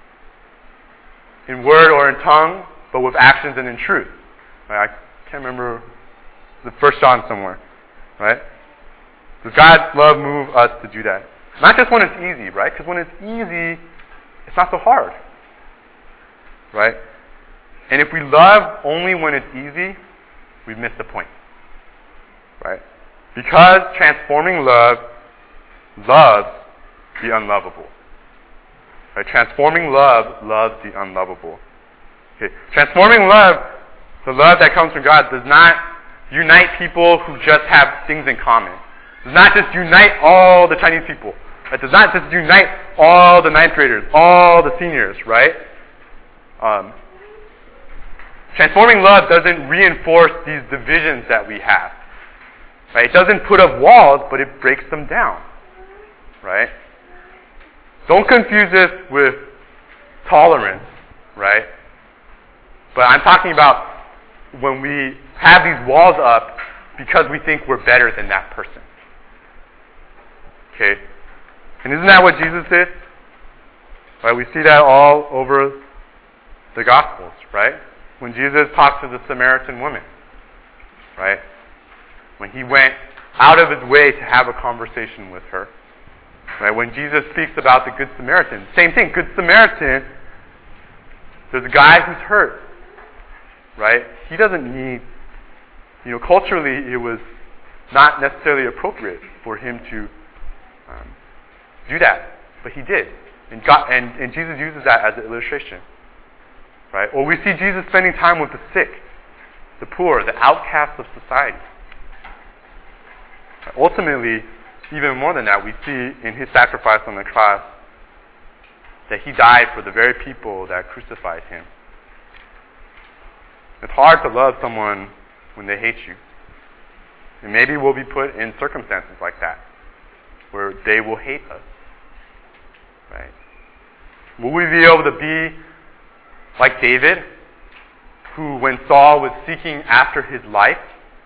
in word or in tongue, but with actions and in truth. Right? I can't remember, the 1 John somewhere, right? Does God's love move us to do that? Not just when it's easy, right? Because when it's easy, it's not so hard, right? And if we love only when it's easy, we've missed the point, right? Because transforming love loves the unlovable. Right? Transforming love loves the unlovable. Okay. Transforming love, the love that comes from God, does not unite people who just have things in common. It does not just unite all the Chinese people. It does not just unite all the 9th graders, all the seniors, right? Transforming love doesn't reinforce these divisions that we have. Right? It doesn't put up walls, but it breaks them down. Right? Don't confuse this with tolerance, right? But I'm talking about when we have these walls up because we think we're better than that person. Okay? And isn't that what Jesus did? Right? We see that all over the Gospels, right? When Jesus talked to the Samaritan woman, right? When he went out of his way to have a conversation with her. Right? When Jesus speaks about the Good Samaritan, same thing. Good Samaritan, there's a guy who's hurt. Right? He doesn't need, culturally it was not necessarily appropriate for him to do that. But he did. And Jesus uses that as an illustration. Right? Or we see Jesus spending time with the sick, the poor, the outcasts of society. Ultimately, even more than that, we see in his sacrifice on the cross that he died for the very people that crucified him. It's hard to love someone when they hate you. And maybe we'll be put in circumstances like that, where they will hate us. Right? Will we be able to be like David, who when Saul was seeking after his life,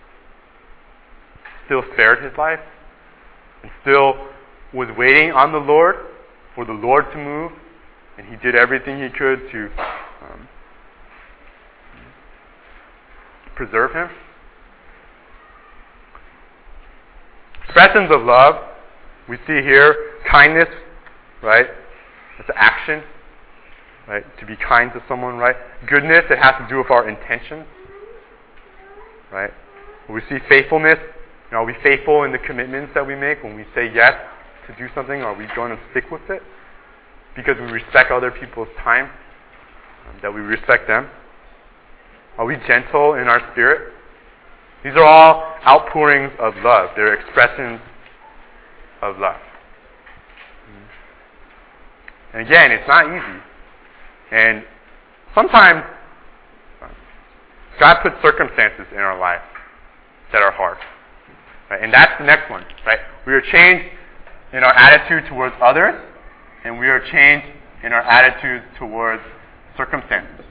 still spared his life, and still was waiting on the Lord for the Lord to move, and he did everything he could to preserve him? Expressions of love, we see here kindness, right? It's an action, right? To be kind to someone, right? Goodness, it has to do with our intentions, right? We see faithfulness. Are we faithful in the commitments that we make? When we say yes to do something, are we going to stick with it? Because we respect other people's time, that we respect them? Are we gentle in our spirit? These are all outpourings of love. They're expressions of love. And again, it's not easy. And sometimes God puts circumstances in our life that are hard. Right? And that's the next one. Right? We are changed in our attitude towards others, and we are changed in our attitudes towards circumstances.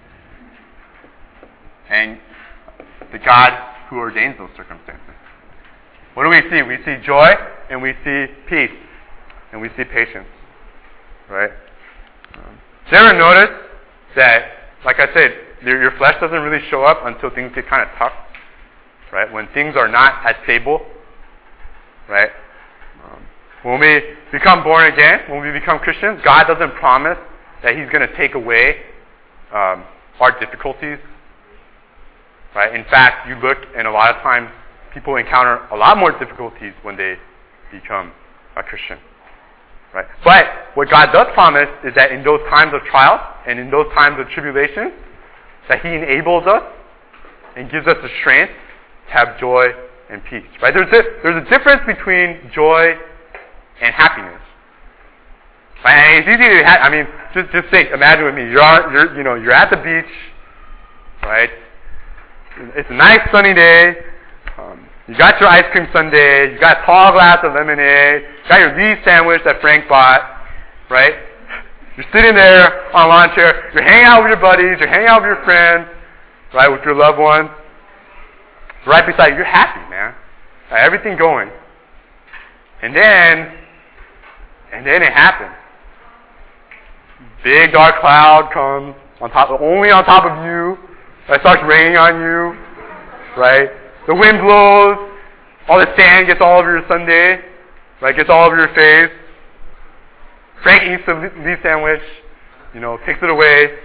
And the God who ordains those circumstances. What do we see? We see joy, and we see peace, and we see patience. Right? Did you ever notice that, like I said, your flesh doesn't really show up until things get kind of tough? Right? When things are not as stable. Right? When we become born again, when we become Christians, God doesn't promise that He's going to take away our difficulties. Right? In fact, you look, and a lot of times people encounter a lot more difficulties when they become a Christian. Right? But what God does promise is that in those times of trials and in those times of tribulations, that He enables us and gives us the strength to have joy and peace. Right? There's a difference between joy and happiness. Right? And it's easy to just think. Imagine with me. You're at the beach. Right? It's a nice sunny day. You got your ice cream sundae. You got a tall glass of lemonade. You got your Lee sandwich that Frank bought. Right? You're sitting there on a lawn chair. You're hanging out with your buddies. You're hanging out with your friends. Right? With your loved ones. Right beside you. You're happy, man. Right? Everything going. And then it happens. Big dark cloud comes only on top of you. It starts raining on you. Right? The wind blows. All the sand gets all over your sundae. Right? Gets all over your face. Frank eats the Lee sandwich. Takes it away.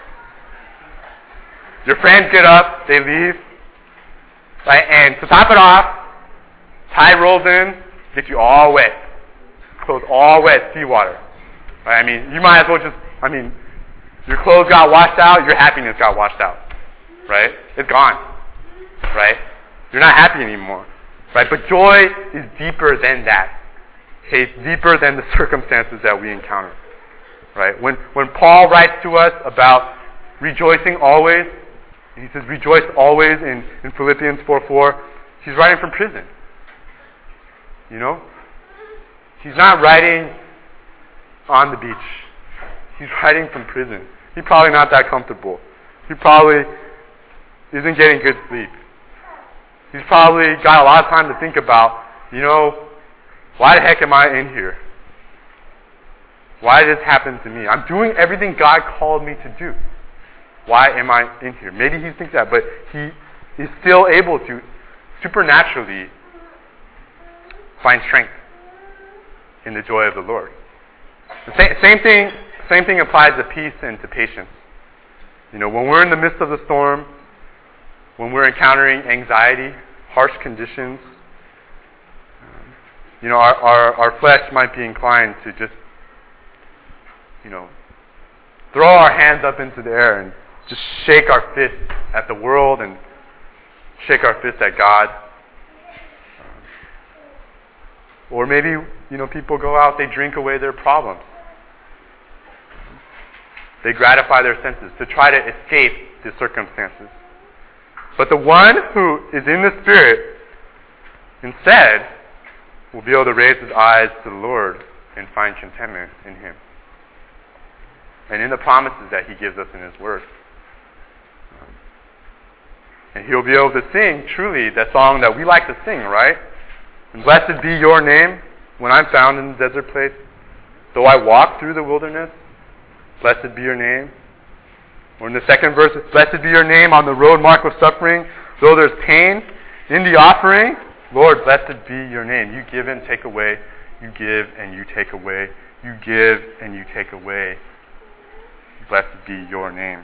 Your friends get up. They leave. Right? And to top it off, tide rolls in. Gets you all wet. Clothes all wet. Seawater. Right? You might as well your clothes got washed out. Your happiness got washed out. Right? It's gone. Right? You're not happy anymore. Right? But joy is deeper than that. Okay? It's deeper than the circumstances that we encounter. Right? When Paul writes to us about rejoicing always, he says rejoice always in Philippians 4:4, he's writing from prison. He's not writing on the beach. He's writing from prison. He's probably not that comfortable. He probably isn't getting good sleep. He's probably got a lot of time to think about, why the heck am I in here? Why did this happen to me? I'm doing everything God called me to do. Why am I in here? Maybe he thinks that, but he is still able to supernaturally find strength in the joy of the Lord. The same thing applies to peace and to patience. When we're in the midst of the storm, when we're encountering anxiety, harsh conditions, our flesh might be inclined to just, throw our hands up into the air and just shake our fist at the world and shake our fist at God. Or maybe, people go out, they drink away their problems. They gratify their senses to try to escape the circumstances. But the one who is in the Spirit, instead, will be able to raise his eyes to the Lord and find contentment in Him. And in the promises that He gives us in His Word. And he'll be able to sing, truly, that song that we like to sing, right? And blessed be your name when I'm found in the desert place. Though I walk through the wilderness, blessed be your name. Or in the second verse, blessed be your name on the road marked with suffering. Though there's pain in the offering, Lord, blessed be your name. You give and take away. You give and you take away. You give and you take away. Blessed be your name.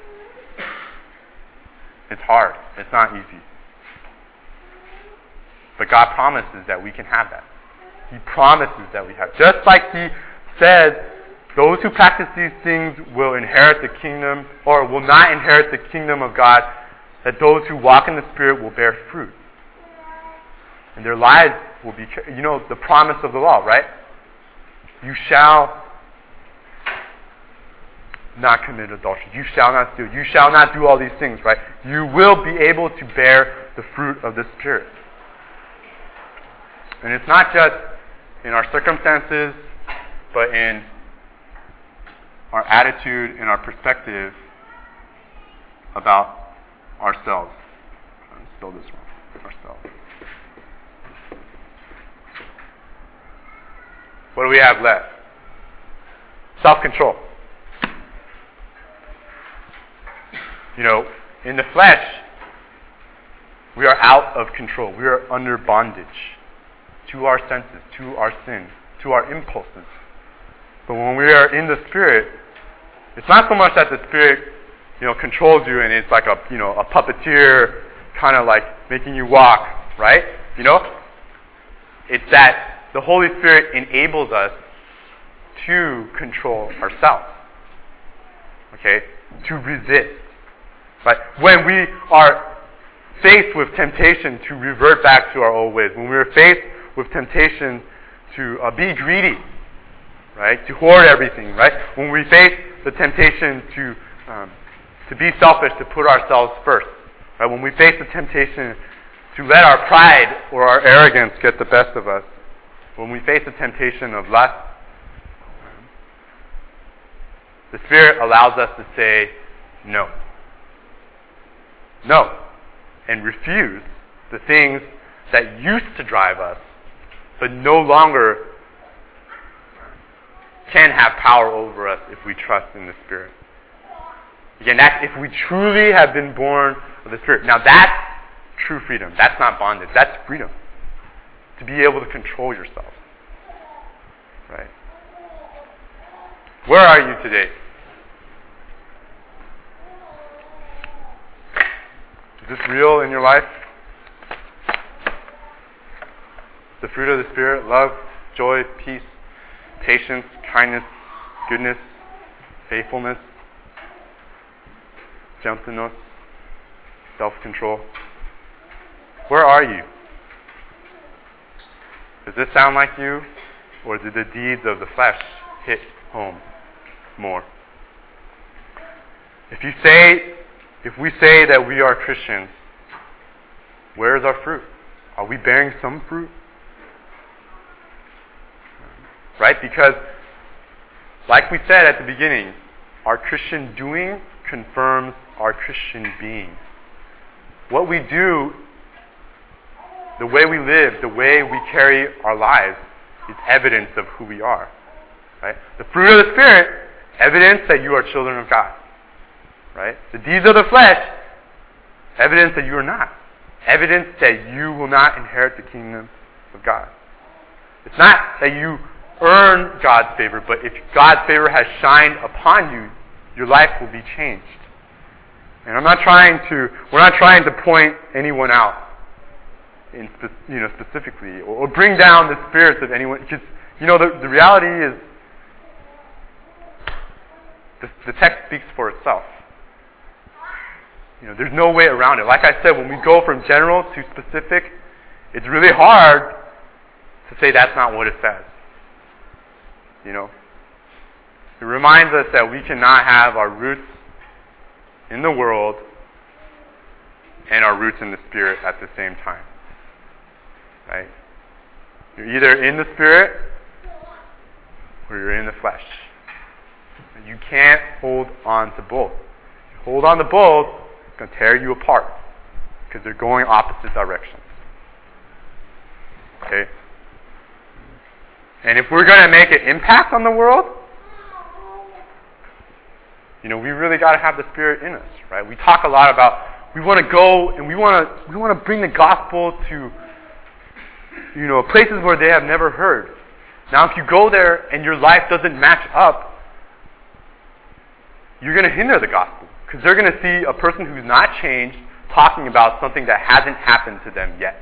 It's hard. It's not easy. But God promises that we can have that. He promises that we have. Just like He says, those who practice these things will inherit the kingdom, or will not inherit the kingdom of God, that those who walk in the Spirit will bear fruit. And their lives will be, the promise of the law, right? You shall not commit adultery. You shall not steal. You shall not do all these things, right? You will be able to bear the fruit of the Spirit. And it's not just in our circumstances, but in our attitude and our perspective about ourselves. Let's spell this one. Ourselves. What do we have left? Self-control. In the flesh, we are out of control. We are under bondage to our senses, to our sin, to our impulses. But when we are in the Spirit, it's not so much that the Spirit, controls you and it's like a puppeteer kind of like making you walk, right? It's that the Holy Spirit enables us to control ourselves. Okay? To resist. Right? When we are faced with temptation to revert back to our old ways, when we're faced with temptation to be greedy, right, to hoard everything, right, when we face the temptation to be selfish, to put ourselves first, right, when we face the temptation to let our pride or our arrogance get the best of us, when we face the temptation of lust, the Spirit allows us to say no. No. And refuse the things that used to drive us, but no longer can have power over us if we trust in the Spirit. Again, that's if we truly have been born of the Spirit. Now that's true freedom. That's not bondage. That's freedom. To be able to control yourself. Right? Where are you today? Is this real in your life? The fruit of the Spirit: love, joy, peace, patience, kindness, goodness, faithfulness, gentleness, self-control. Where are you? Does this sound like you? Or do the deeds of the flesh hit home more? If we say that we are Christians, where is our fruit? Are we bearing some fruit? Right? Because, like we said at the beginning, our Christian doing confirms our Christian being. What we do, the way we live, the way we carry our lives, is evidence of who we are. Right? The fruit of the Spirit, evidence that you are children of God. Right? The deeds of the flesh, evidence that you are not. Evidence that you will not inherit the kingdom of God. It's not that you earn God's favor, but if God's favor has shined upon you, your life will be changed. And we're not trying to point anyone out specifically, or bring down the spirits of anyone, because the reality is the text speaks for itself. There's no way around it. Like I said, when we go from general to specific, it's really hard to say that's not what it says. It reminds us that we cannot have our roots in the world and our roots in the Spirit at the same time. Right? You're either in the Spirit or you're in the flesh. You can't hold on to both. If you hold on to both, it's going to tear you apart because they're going opposite directions. Okay? And if we're going to make an impact on the world, we really got to have the Spirit in us, right? We talk a lot about we want to go and we want to bring the gospel to places where they have never heard. Now, if you go there and your life doesn't match up, you're going to hinder the gospel because they're going to see a person who's not changed talking about something that hasn't happened to them yet.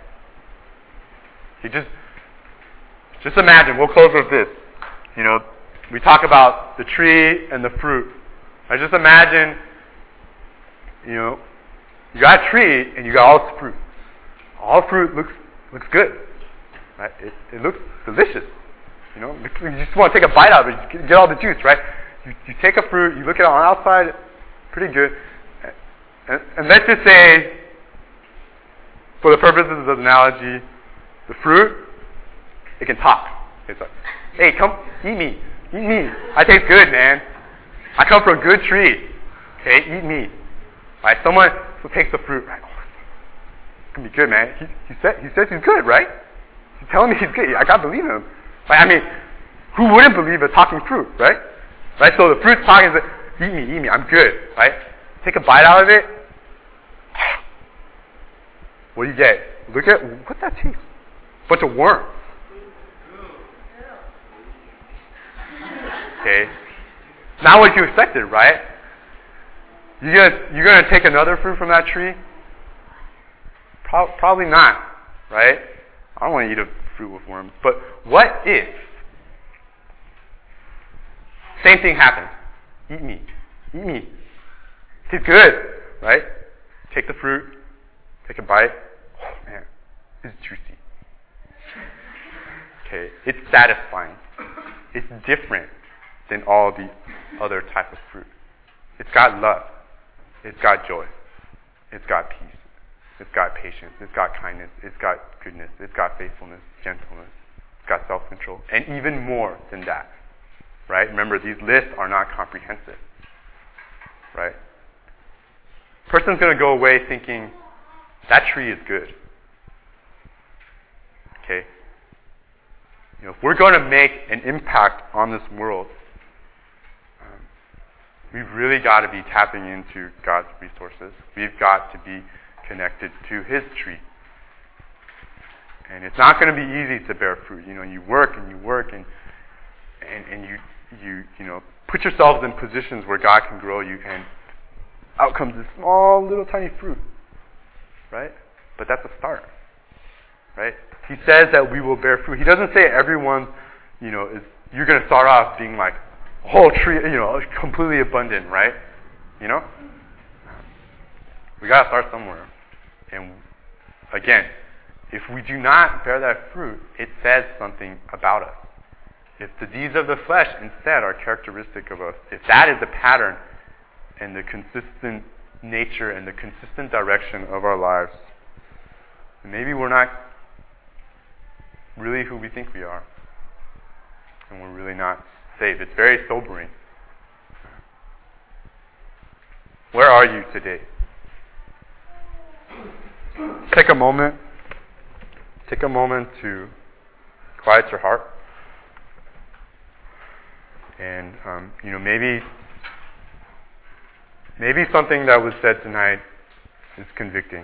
Just imagine, we'll close with this. We talk about the tree and the fruit. I just imagine, you got a tree and you got all this fruit. All fruit looks good. Right? It looks delicious. You just want to take a bite out of it, get all the juice, right? You take a fruit, you look at it on the outside, pretty good. And let's just say, for the purposes of the analogy, the fruit, it can talk. It's like, hey, come, eat me. Eat me. I taste good, man. I come from a good tree. Okay, eat me. Right? Someone takes the fruit, right? Oh, it's going to be good, man. He says he's good, right? He's telling me he's good. I got to believe him. Right? Who wouldn't believe a talking fruit, right? Right? So the fruit's talking, like, eat me, I'm good, right? Take a bite out of it. What do you get? What's that taste? Bunch of worms. Okay? Not what you expected, right? You're gonna take another fruit from that tree? Probably not, right? I don't want to eat a fruit with worms. But what if same thing happens? Eat me. Eat me. Tastes good, right? Take the fruit. take a bite. Oh man, it's juicy. Okay, it's satisfying. It's different than all the other type of fruit. It's got love. It's got joy. It's got peace. It's got patience. It's got kindness. It's got goodness. It's got faithfulness, gentleness. It's got self-control. And even more than that. Right? Remember, these lists are not comprehensive. Right? Person's going to go away thinking, that tree is good. Okay? If we're going to make an impact on this world, we've really got to be tapping into God's resources. We've got to be connected to His tree. And it's not going to be easy to bear fruit. You work and you work and you put yourselves in positions where God can grow you, and out comes this small little tiny fruit. Right? But that's a start. Right? He says that we will bear fruit. He doesn't say everyone, you're going to start off being like a whole tree, completely abundant, right? We got to start somewhere. And again, if we do not bear that fruit, it says something about us. If the deeds of the flesh instead are characteristic of us, if that is the pattern and the consistent nature and the consistent direction of our lives, maybe we're not really who we think we are. And we're really not saved. It's very sobering. Where are you today? Take a moment to quiet your heart. And, maybe something that was said tonight is convicting.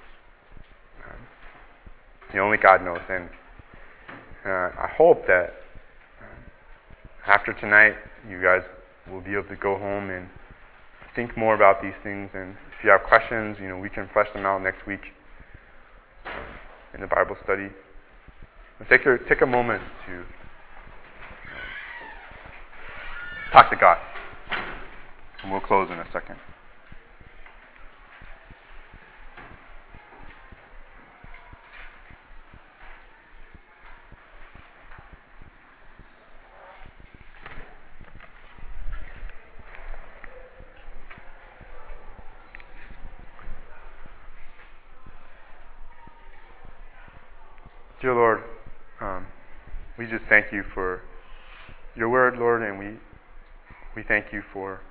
Only God knows. And I hope that after tonight, you guys will be able to go home and think more about these things. And if you have questions, we can flesh them out next week in the Bible study. But take a moment to talk to God. And we'll close in a second. Dear Lord, we just thank you for your word, Lord, and we thank you for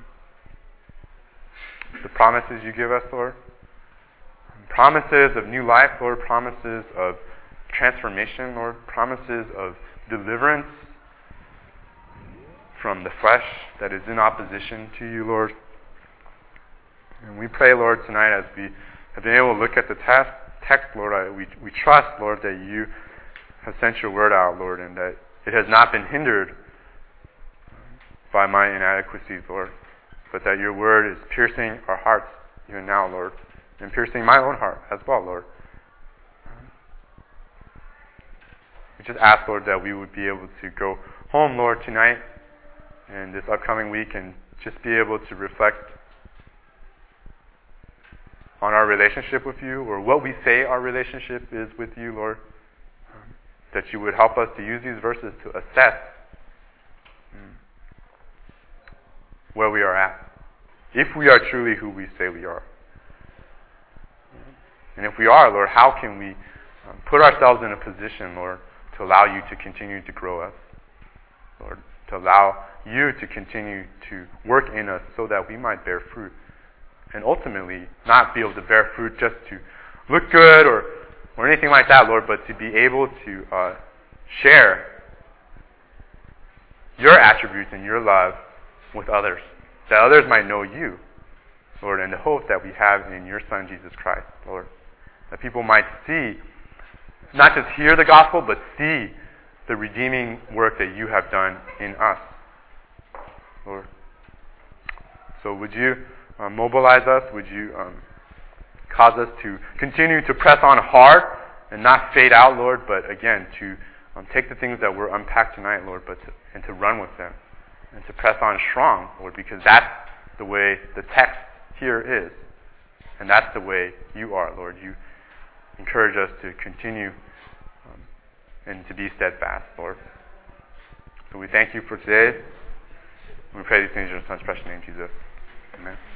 the promises you give us, Lord. Promises of new life, Lord, promises of transformation, Lord, promises of deliverance from the flesh that is in opposition to you, Lord. And we pray, Lord, tonight as we have been able to look at the text, Lord, we trust, Lord, that you have sent your word out, Lord, and that it has not been hindered by my inadequacies, Lord, but that your word is piercing our hearts even now, Lord, and piercing my own heart as well, Lord. We just ask, Lord, that we would be able to go home, Lord, tonight and this upcoming week and just be able to reflect on our relationship with you, or what we say our relationship is with you, Lord. That you would help us to use these verses to assess where we are at, if we are truly who we say we are. And if we are, Lord, how can we put ourselves in a position, Lord, to allow you to continue to grow us, Lord, to allow you to continue to work in us so that we might bear fruit. And ultimately, not be able to bear fruit just to look good or anything like that, Lord, but to be able to share your attributes and your love with others, that others might know you, Lord, and the hope that we have in your Son, Jesus Christ, Lord. That people might see, not just hear the gospel, but see the redeeming work that you have done in us, Lord. So would you mobilize us? Would you cause us to continue to press on hard and not fade out, Lord, but again, to take the things that were unpacked tonight, Lord, and to run with them and to press on strong, Lord, because that's the way the text here is. And that's the way you are, Lord. You encourage us to continue and to be steadfast, Lord. So we thank you for today. We pray these things in your Son's precious name, Jesus. Amen.